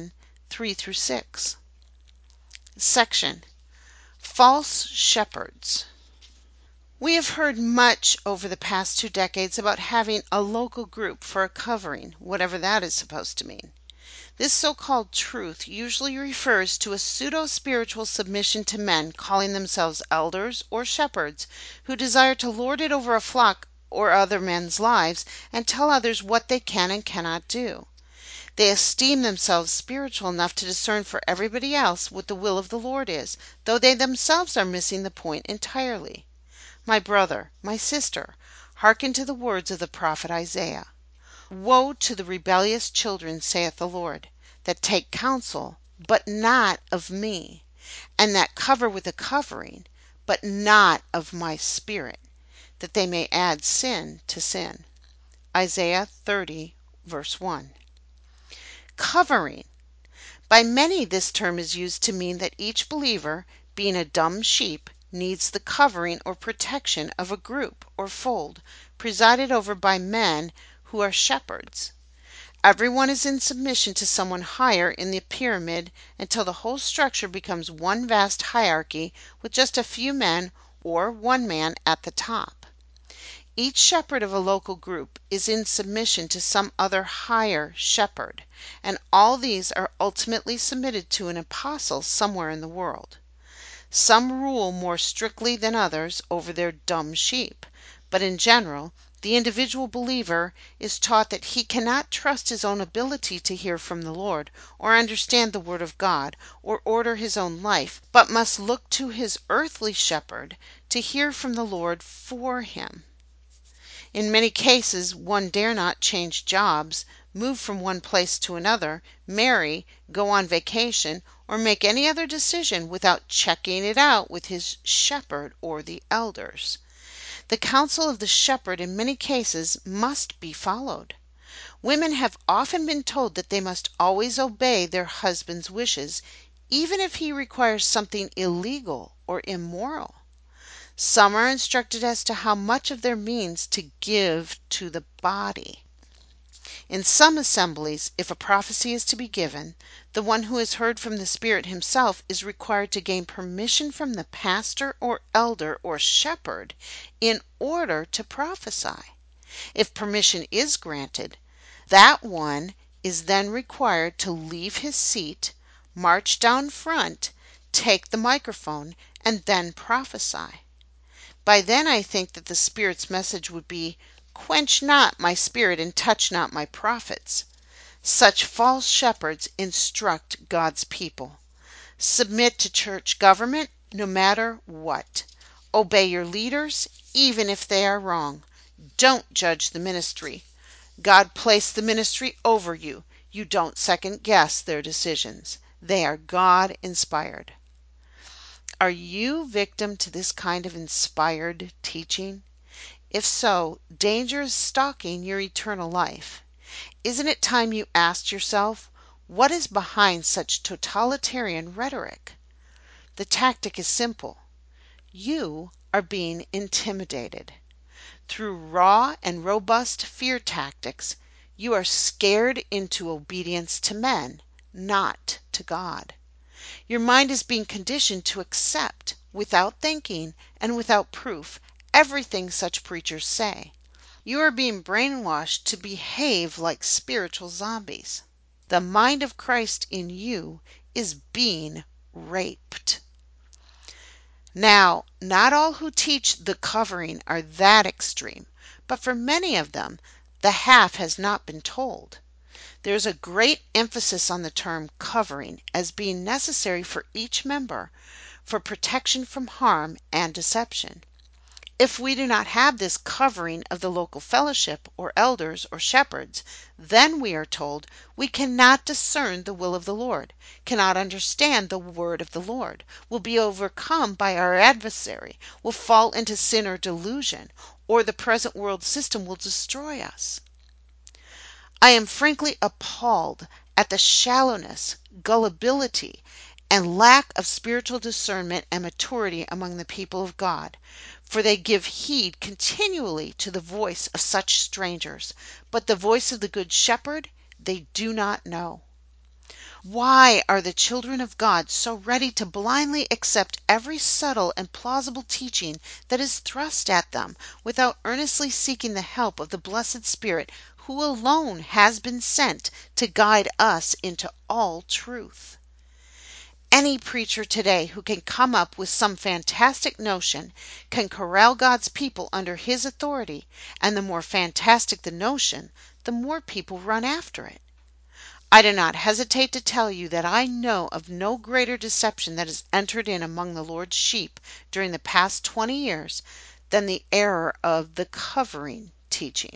10:3-6. Section False Shepherds. We have heard much over the past 2 decades about having a local group for a covering, whatever that is supposed to mean. This so-called truth usually refers to a pseudo-spiritual submission to men calling themselves elders or shepherds, who desire to lord it over a flock or other men's lives and tell others what they can and cannot do. They esteem themselves spiritual enough to discern for everybody else what the will of the Lord is, though they themselves are missing the point entirely. My brother, my sister, hearken to the words of the prophet Isaiah. Woe to the rebellious children, saith the Lord, that take counsel, but not of me, and that cover with a covering, but not of my spirit, that they may add sin to sin. Isaiah 30:1. Covering. By many this term is used to mean that each believer, being a dumb sheep, needs the covering or protection of a group or fold presided over by men who are shepherds. Everyone is in submission to someone higher in the pyramid until the whole structure becomes one vast hierarchy with just a few men or one man at the top. Each shepherd of a local group is in submission to some other higher shepherd, and all these are ultimately submitted to an apostle somewhere in the world. Some rule more strictly than others over their dumb sheep, but in general the individual believer is taught that he cannot trust his own ability to hear from the Lord, or understand the Word of God, or order his own life, but must look to his earthly shepherd to hear from the Lord for him. In many cases one dare not change jobs, move from one place to another, marry, go on vacation, or make any other decision without checking it out with his shepherd or the elders. The counsel of the shepherd in many cases must be followed. Women have often been told that they must always obey their husband's wishes, even if he requires something illegal or immoral. Some are instructed as to how much of their means to give to the body. In some assemblies, if a prophecy is to be given, the one who has heard from the Spirit himself is required to gain permission from the pastor or elder or shepherd in order to prophesy. If permission is granted, that one is then required to leave his seat, march down front, take the microphone, and then prophesy. By then I think that the Spirit's message would be, "Quench not my spirit and touch not my prophets." Such false shepherds instruct God's people. Submit to church government no matter what. Obey your leaders even if they are wrong. Don't judge the ministry. God placed the ministry over you. You don't second guess their decisions. They are God inspired. Are you victim to this kind of inspired teaching? If so, danger is stalking your eternal life. Isn't it time you asked yourself, What is behind such totalitarian rhetoric? The tactic is simple. You are being intimidated. Through raw and robust fear tactics, you are scared into obedience to men, not to God. Your mind is being conditioned to accept, without thinking and without proof, everything such preachers say. You are being brainwashed to behave like spiritual zombies. The mind of Christ in you is being raped. Now, not all who teach the covering are that extreme, but for many of them, the half has not been told. There is a great emphasis on the term covering as being necessary for each member for protection from harm and deception. If we do not have this covering of the local fellowship or elders or shepherds, then we are told we cannot discern the will of the Lord, cannot understand the word of the Lord, will be overcome by our adversary, will fall into sin or delusion, or the present world system will destroy us. I am frankly appalled at the shallowness, gullibility, and lack of spiritual discernment and maturity among the people of God, for they give heed continually to the voice of such strangers, but the voice of the Good Shepherd they do not know. Why are the children of God so ready to blindly accept every subtle and plausible teaching that is thrust at them, without earnestly seeking the help of the blessed Spirit, who alone has been sent to guide us into all truth? Any preacher today who can come up with some fantastic notion can corral God's people under his authority, and the more fantastic the notion, the more people run after it. I do not hesitate to tell you that I know of no greater deception that has entered in among the Lord's sheep during the past 20 years than the error of the covering teaching.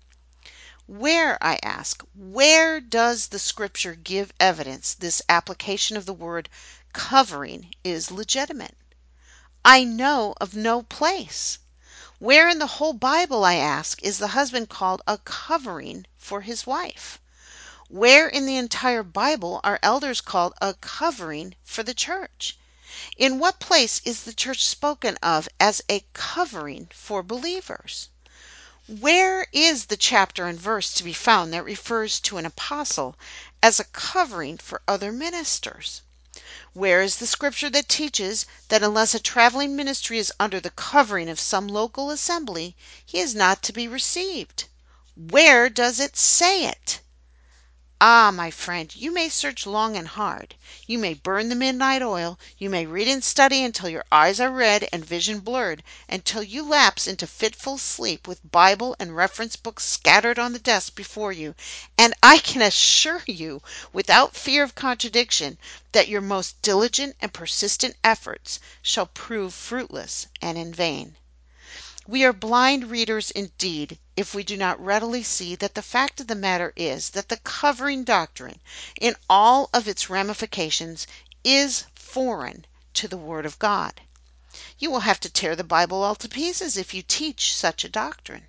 Where does the Scripture give evidence this application of the word covering is legitimate? I know of no place. Where in the whole Bible, I ask, is the husband called a covering for his wife? Where in the entire Bible are elders called a covering for the church? In what place is the church spoken of as a covering for believers? Where is the chapter and verse to be found that refers to an apostle as a covering for other ministers? Where is the scripture that teaches that unless a traveling ministry is under the covering of some local assembly, he is not to be received? Where does it say it? Ah, my friend, you may search long and hard. You may burn the midnight oil. You may read and study until your eyes are red and vision blurred, until you lapse into fitful sleep with Bible and reference books scattered on the desk before you. And I can assure you, without fear of contradiction, that your most diligent and persistent efforts shall prove fruitless and in vain. We are blind readers indeed if we do not readily see that the fact of the matter is that the covering doctrine, in all of its ramifications, is foreign to the Word of God. You will have to tear the Bible all to pieces if you teach such a doctrine.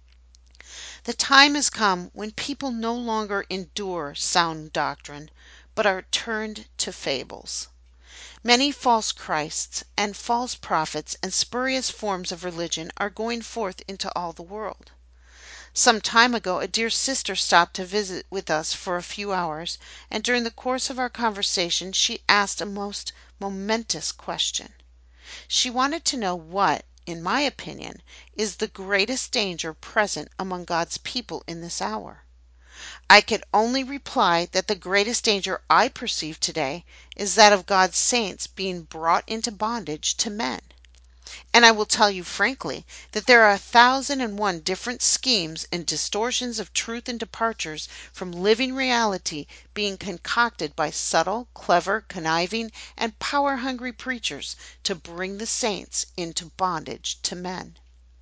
The time has come when people no longer endure sound doctrine, but are turned to fables. Many false Christs and false prophets and spurious forms of religion are going forth into all the world. Some time ago a dear sister stopped to visit with us for a few hours, and during the course of our conversation she asked a most momentous question. She wanted to know what, in my opinion, is the greatest danger present among God's people in this hour. I could only reply that the greatest danger I perceive today is that of God's saints being brought into bondage to men. And I will tell you frankly that there are 1,001 different schemes and distortions of truth and departures from living reality being concocted by subtle, clever, conniving, and power-hungry preachers to bring the saints into bondage to men.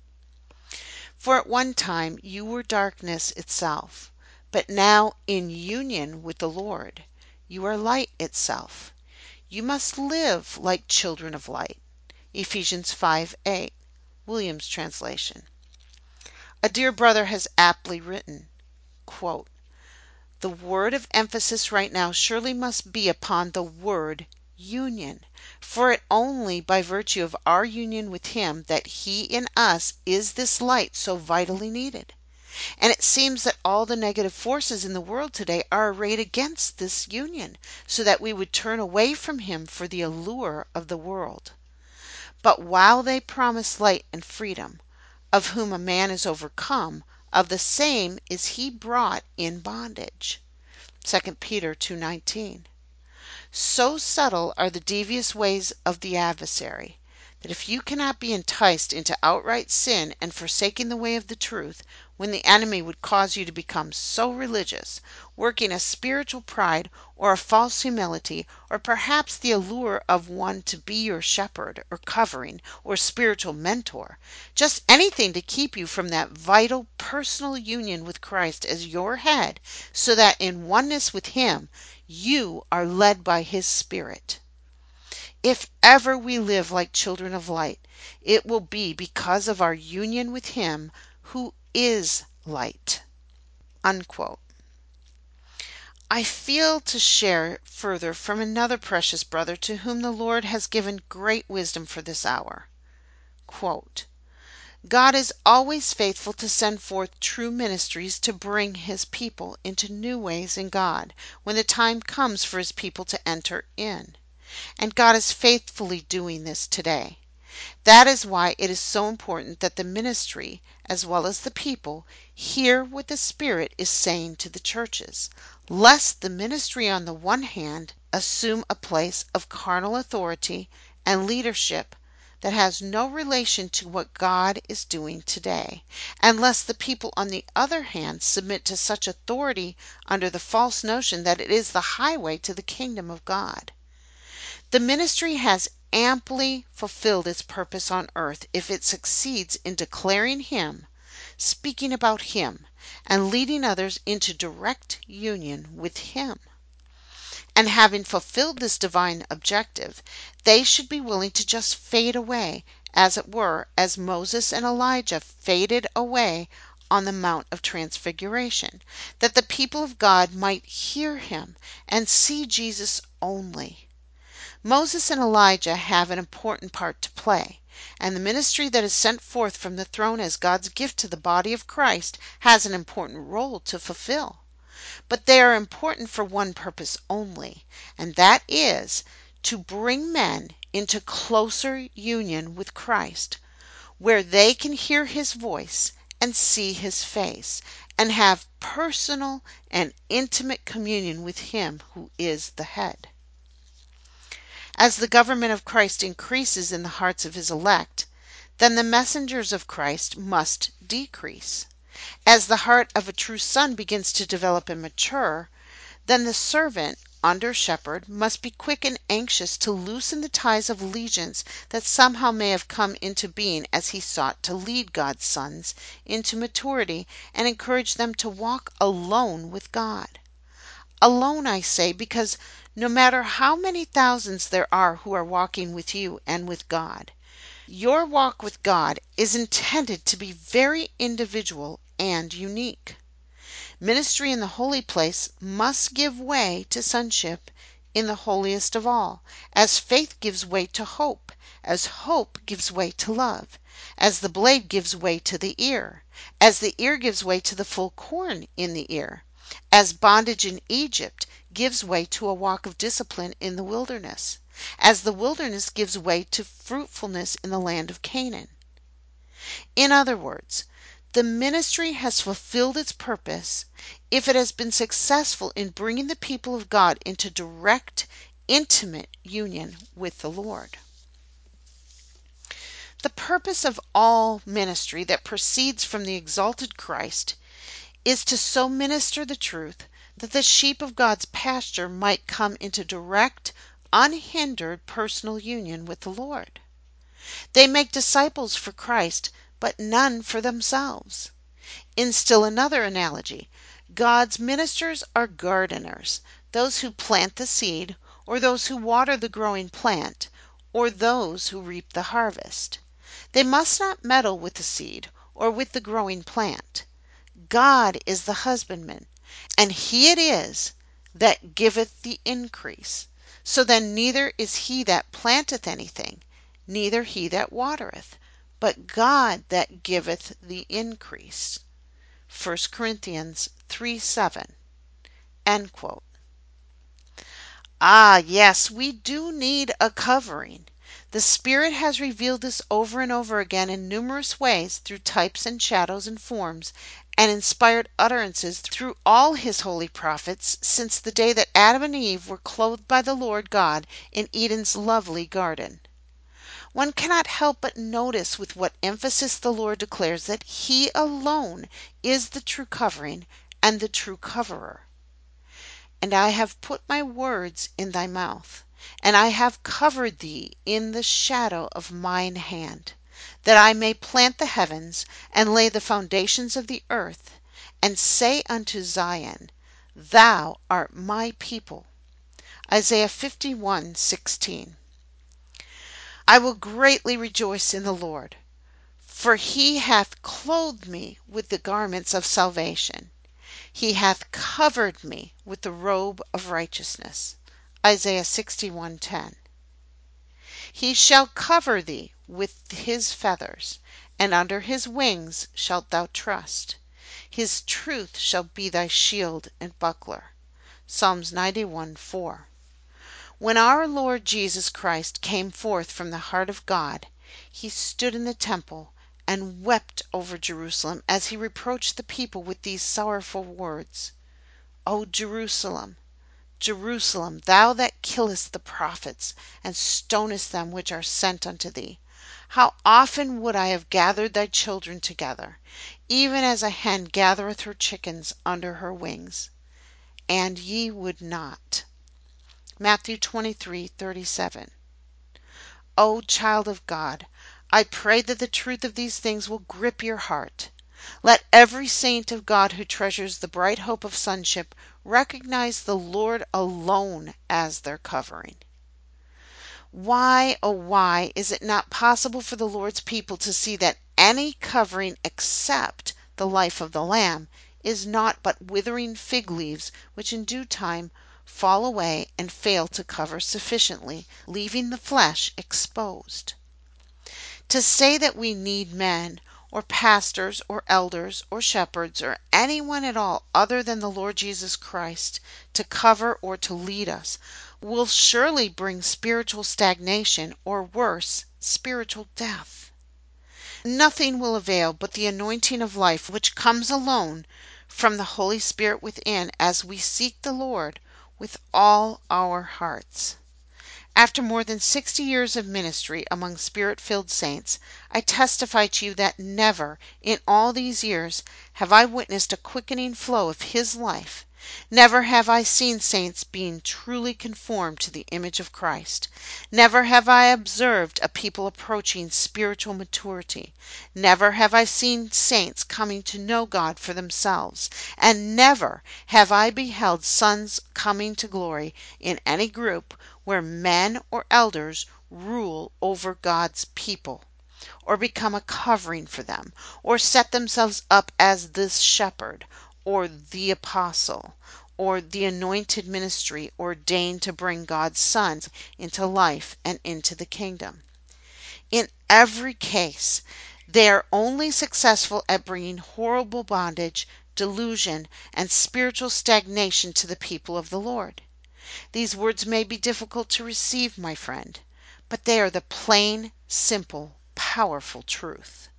For at one time you were darkness itself, but now in union with the Lord you are light itself. You must live like children of light. Ephesians 5:8, Williams translation. A dear brother has aptly written, quote, The word of emphasis right now surely must be upon the word union, for it only by virtue of our union with Him that He in us is this light so vitally needed. And it seems that all the negative forces in the world today are arrayed against this union, so that we would turn away from Him for the allure of the world. But while they promise light and freedom, of whom a man is overcome, of the same is he brought in bondage. 2 Peter 2:19. So subtle are the devious ways of the adversary, that if you cannot be enticed into outright sin and forsaking the way of the truth, when the enemy would cause you to become so religious, working a spiritual pride or a false humility, or perhaps the allure of one to be your shepherd or covering or spiritual mentor, just anything to keep you from that vital personal union with Christ as your head, so that in oneness with Him you are led by His Spirit. If ever we live like children of light, it will be because of our union with Him who is light." Unquote. I feel to share further from another precious brother to whom the Lord has given great wisdom for this hour. Quote, "God is always faithful to send forth true ministries to bring His people into new ways in God when the time comes for His people to enter in. And God is faithfully doing this today. That is why it is so important that the ministry, as well as the people, hear what the Spirit is saying to the churches, lest the ministry on the one hand assume a place of carnal authority and leadership that has no relation to what God is doing today, and lest the people on the other hand submit to such authority under the false notion that it is the highway to the kingdom of God. The ministry has amply fulfilled its purpose on earth if it succeeds in declaring Him, speaking about Him, and leading others into direct union with Him. And having fulfilled this divine objective, they should be willing to just fade away, as it were, as Moses and Elijah faded away on the Mount of Transfiguration, that the people of God might hear Him and see Jesus only. Moses and Elijah have an important part to play, and the ministry that is sent forth from the throne as God's gift to the body of Christ has an important role to fulfill. But they are important for one purpose only, and that is to bring men into closer union with Christ, where they can hear His voice and see His face, and have personal and intimate communion with Him who is the head. As the government of Christ increases in the hearts of His elect, then the messengers of Christ must decrease. As the heart of a true son begins to develop and mature, then the servant, under shepherd, must be quick and anxious to loosen the ties of allegiance that somehow may have come into being as he sought to lead God's sons into maturity and encourage them to walk alone with God. Alone, I say, because no matter how many thousands there are who are walking with you and with God, your walk with God is intended to be very individual and unique. Ministry in the holy place must give way to sonship in the holiest of all, as faith gives way to hope, as hope gives way to love, as the blade gives way to the ear, as the ear gives way to the full corn in the ear, as bondage in Egypt gives way to a walk of discipline in the wilderness, as the wilderness gives way to fruitfulness in the land of Canaan. In other words, the ministry has fulfilled its purpose if it has been successful in bringing the people of God into direct, intimate union with the Lord. The purpose of all ministry that proceeds from the exalted Christ is to so minister the truth that the sheep of God's pasture might come into direct, unhindered personal union with the Lord. They make disciples for Christ, but none for themselves. In still another analogy, God's ministers are gardeners, those who plant the seed, or those who water the growing plant, or those who reap the harvest. They must not meddle with the seed or with the growing plant. God is the husbandman, And he it is that giveth the increase. So then neither is he that planteth anything, neither he that watereth, but God that giveth the increase. 1 Corinthians 3:7. End quote. Ah, yes, we do need a covering. The Spirit has revealed this over and over again in numerous ways through types and shadows and forms, and inspired utterances through all His holy prophets since the day that Adam and Eve were clothed by the Lord God in Eden's lovely garden. One cannot help but notice with what emphasis the Lord declares that He alone is the true covering and the true coverer. And I have put my words in thy mouth, and I have covered thee in the shadow of mine hand, that I may plant the heavens, and lay the foundations of the earth, and say unto Zion, Thou art my people. Isaiah 51:16. I will greatly rejoice in the Lord, for he hath clothed me with the garments of salvation. He hath covered me with the robe of righteousness. Isaiah 61:10. He shall cover thee with his feathers, and under his wings shalt thou trust. His truth shall be thy shield and buckler. Psalms 91:4. When our Lord Jesus Christ came forth from the heart of God, he stood in the temple and wept over Jerusalem as he reproached the people with these sorrowful words: O Jerusalem, Jerusalem, thou that killest the prophets, and stonest them which are sent unto thee, how often would I have gathered thy children together, even as a hen gathereth her chickens under her wings, and ye would not. Matthew 23:37. O child of God, I pray that the truth of these things will grip your heart. Let every saint of God who treasures the bright hope of sonship recognize the Lord alone as their covering. Why, oh why, is it not possible for the Lord's people to see that any covering except the life of the Lamb is naught but withering fig leaves which in due time fall away and fail to cover sufficiently, leaving the flesh exposed? To say that we need men, or pastors, or elders, or shepherds, or anyone at all other than the Lord Jesus Christ to cover or to lead us will surely bring spiritual stagnation, or worse, spiritual death. Nothing will avail but the anointing of life which comes alone from the Holy Spirit within as we seek the Lord with all our hearts. After more than 60 years of ministry among Spirit-filled saints, I testify to you that never, in all these years, have I witnessed a quickening flow of His life. Never have I seen saints being truly conformed to the image of Christ. Never have I observed a people approaching spiritual maturity. Never have I seen saints coming to know God for themselves. And never have I beheld sons coming to glory in any group where men or elders rule over God's people, or become a covering for them, or set themselves up as the shepherd, or the apostle, or the anointed ministry ordained to bring God's sons into life and into the kingdom. In every case, they are only successful at bringing horrible bondage, delusion, and spiritual stagnation to the people of the Lord. These words may be difficult to receive, my friend, but they are the plain, simple, powerful truth.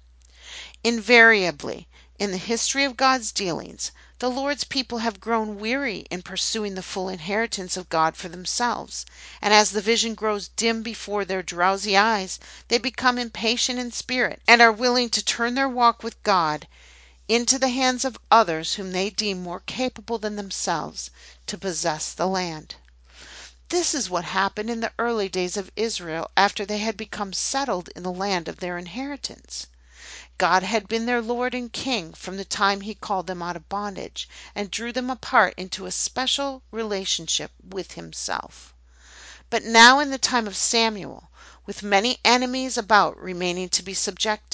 Invariably, in the history of God's dealings, the Lord's people have grown weary in pursuing the full inheritance of God for themselves, and as the vision grows dim before their drowsy eyes, they become impatient in spirit and are willing to turn their walk with God into the hands of others whom they deem more capable than themselves to possess the land. This is what happened in the early days of Israel after they had become settled in the land of their inheritance. God had been their Lord and King from the time He called them out of bondage and drew them apart into a special relationship with Himself. But now in the time of Samuel, with many enemies about remaining to be subjected,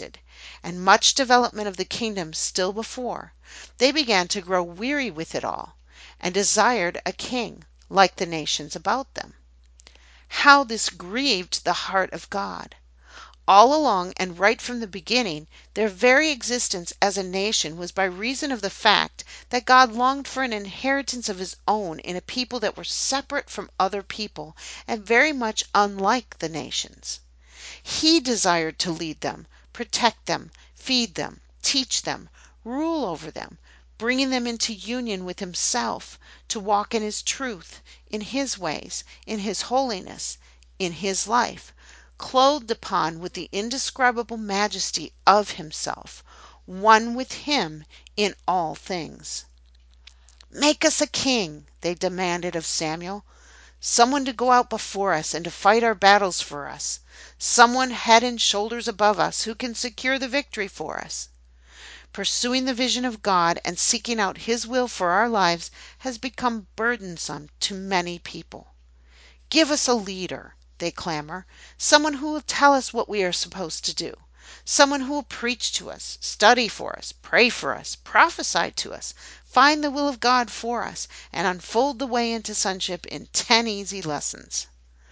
and much development of the kingdom still before, they began to grow weary with it all, and desired a king like the nations about them. How this grieved the heart of God! All along and right from the beginning, their very existence as a nation was by reason of the fact that God longed for an inheritance of his own in a people that were separate from other people and very much unlike the nations. He desired to lead them, protect them, feed them, teach them, rule over them, bringing them into union with himself, to walk in his truth, in his ways, in his holiness, in his life, clothed upon with the indescribable majesty of himself, one with him in all things. "Make us a king," they demanded of Samuel. "Someone to go out before us and to fight our battles for us. Someone head and shoulders above us who can secure the victory for us." Pursuing the vision of God and seeking out his will for our lives has become burdensome to many people. "Give us a leader," they clamor, "someone who will tell us what we are supposed to do, someone who will preach to us, study for us, pray for us, prophesy to us, find the will of God for us, and unfold the way into sonship in 10 easy lessons."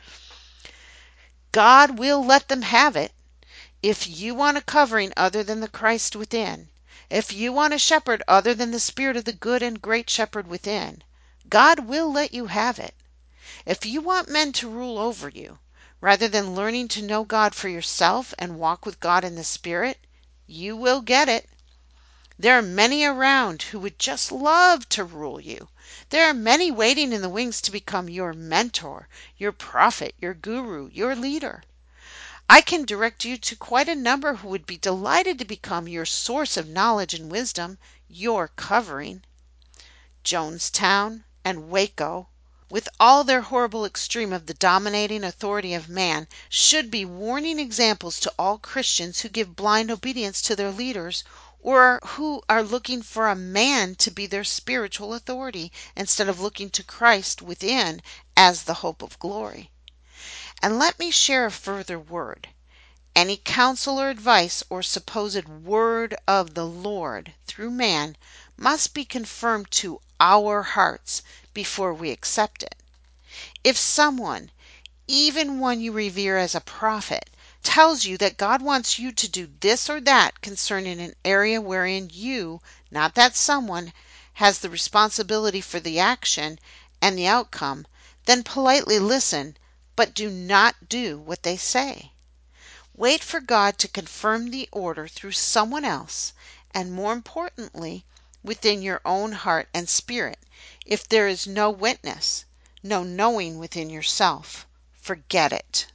God will let them have it. If you want a covering other than the Christ within, if you want a shepherd other than the Spirit of the good and great shepherd within, God will let you have it. If you want men to rule over you, rather than learning to know God for yourself and walk with God in the Spirit, you will get it. There are many around who would just love to rule you. There are many waiting in the wings to become your mentor, your prophet, your guru, your leader. I can direct you to quite a number who would be delighted to become your source of knowledge and wisdom, your covering. Jonestown and Waco, with all their horrible extreme of the dominating authority of man, should be warning examples to all Christians who give blind obedience to their leaders, or who are looking for a man to be their spiritual authority instead of looking to Christ within as the hope of glory. And let me share a further word. Any counsel or advice or supposed word of the Lord through man must be confirmed to our hearts before we accept it. If someone, even one you revere as a prophet, tells you that God wants you to do this or that concerning an area wherein you, not that someone, has the responsibility for the action and the outcome, then politely listen, but do not do what they say. Wait for God to confirm the order through someone else, and more importantly, within your own heart and spirit. If there is no witness, no knowing within yourself, forget it.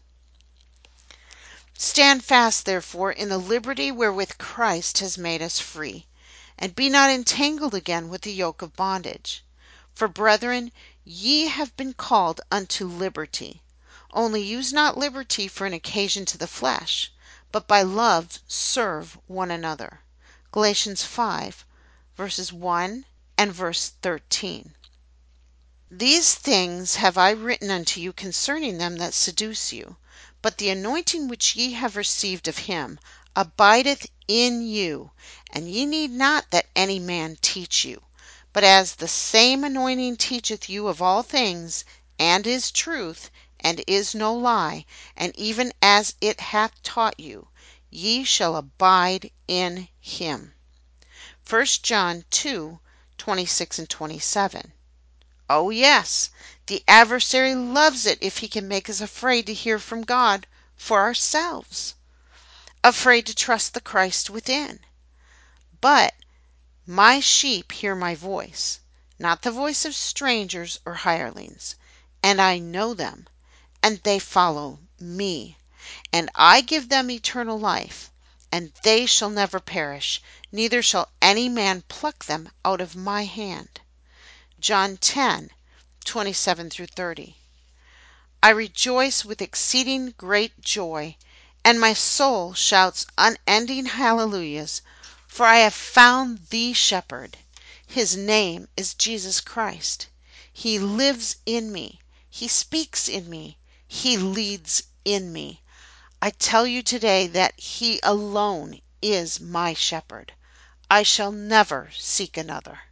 Stand fast, therefore, in the liberty wherewith Christ has made us free, and be not entangled again with the yoke of bondage. For, brethren, ye have been called unto liberty. Only use not liberty for an occasion to the flesh, but by love serve one another. Galatians 5, verses 1 and verse 13. These things have I written unto you concerning them that seduce you. But the anointing which ye have received of him abideth in you, and ye need not that any man teach you. But as the same anointing teacheth you of all things, and is truth, and is no lie, and even as it hath taught you, ye shall abide in him. 1 John 2:26 and 27. Oh, yes, the adversary loves it if he can make us afraid to hear from God for ourselves, afraid to trust the Christ within. But my sheep hear my voice, not the voice of strangers or hirelings, and I know them, and they follow me. And I give them eternal life, and they shall never perish, neither shall any man pluck them out of my hand. John 10:27 through 30. I rejoice with exceeding great joy, and my soul shouts unending hallelujahs, for I have found the shepherd. His name is Jesus Christ. He lives in me. He speaks in me. He leads in me. I tell you today that he alone is my shepherd. I shall never seek another.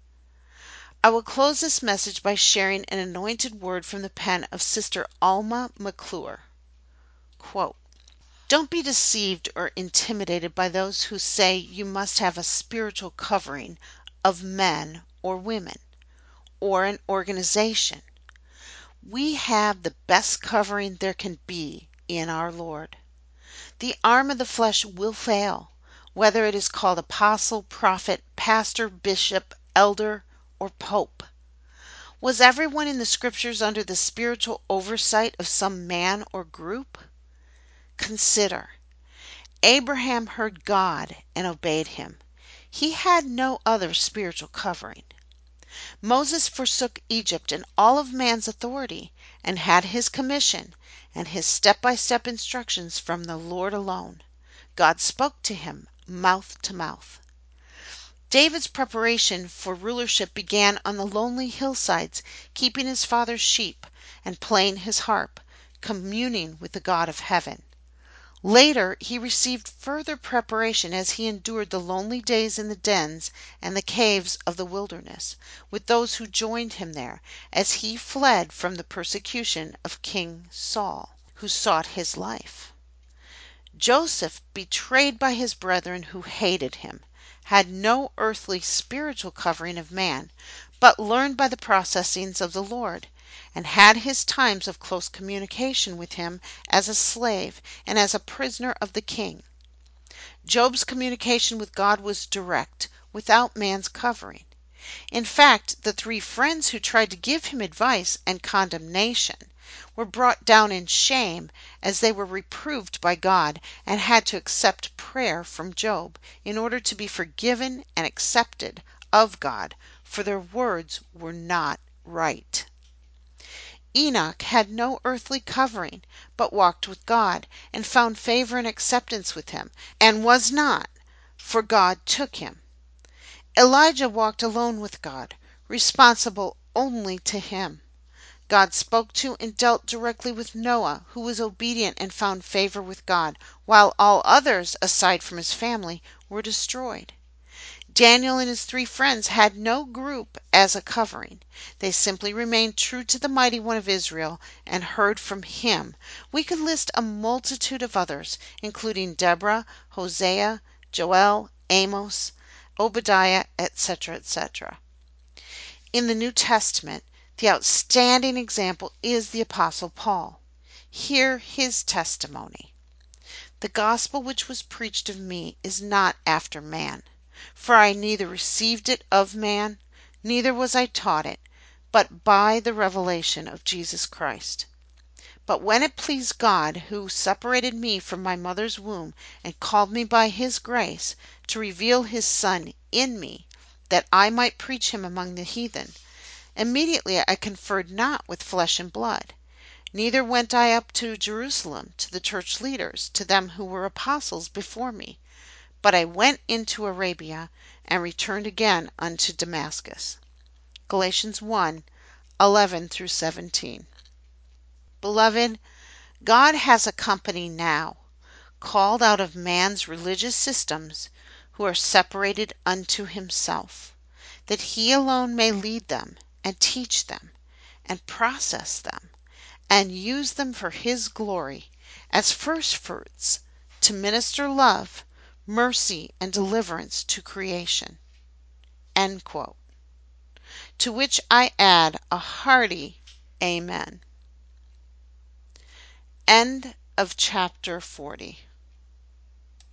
I will close this message by sharing an anointed word from the pen of Sister Alma McClure. Quote, "Don't be deceived or intimidated by those who say you must have a spiritual covering of men or women, or an organization. We have the best covering there can be in our Lord. The arm of the flesh will fail, whether it is called apostle, prophet, pastor, bishop, elder, or pope. Was everyone in the scriptures under the spiritual oversight of some man or group? Consider. Abraham heard God and obeyed him. He had no other spiritual covering. Moses forsook Egypt and all of man's authority, and had his commission and his step-by-step instructions from the Lord alone. God spoke to him mouth to mouth. David's preparation for rulership began on the lonely hillsides, keeping his father's sheep and playing his harp, communing with the God of heaven. Later he received further preparation as he endured the lonely days in the dens and the caves of the wilderness, with those who joined him there, as he fled from the persecution of King Saul, who sought his life. Joseph, betrayed by his brethren who hated him, had no earthly spiritual covering of man, but learned by the processings of the Lord, and had his times of close communication with him as a slave and as a prisoner of the king. Job's communication with God was direct, without man's covering. In fact, the three friends who tried to give him advice and condemnation were brought down in shame as they were reproved by God and had to accept prayer from Job in order to be forgiven and accepted of God, for their words were not right. Enoch had no earthly covering, but walked with God, and found favor and acceptance with him, and was not, for God took him. Elijah walked alone with God, responsible only to him. God spoke to and dealt directly with Noah, who was obedient and found favor with God, while all others, aside from his family, were destroyed. Daniel and his three friends had no group as a covering. They simply remained true to the Mighty One of Israel and heard from him. We could list a multitude of others, including Deborah, Hosea, Joel, Amos, Obadiah, etc., etc. In the New Testament, the outstanding example is the Apostle Paul. Hear his testimony. The gospel which was preached of me is not after man. For I neither received it of man, neither was I taught it, but by the revelation of Jesus Christ. But when it pleased God, who separated me from my mother's womb, and called me by his grace, to reveal his Son in me, that I might preach him among the heathen, immediately I conferred not with flesh and blood, neither went I up to Jerusalem to the church leaders, to them who were apostles before me, but I went into Arabia, and returned again unto Damascus. Galatians 1:11-17. Beloved, God has a company now, called out of man's religious systems, who are separated unto himself, that he alone may lead them, and teach them, and process them, and use them for his glory, as firstfruits, to minister love, mercy, and deliverance to creation." End quote. To which I add a hearty Amen. End of chapter 40.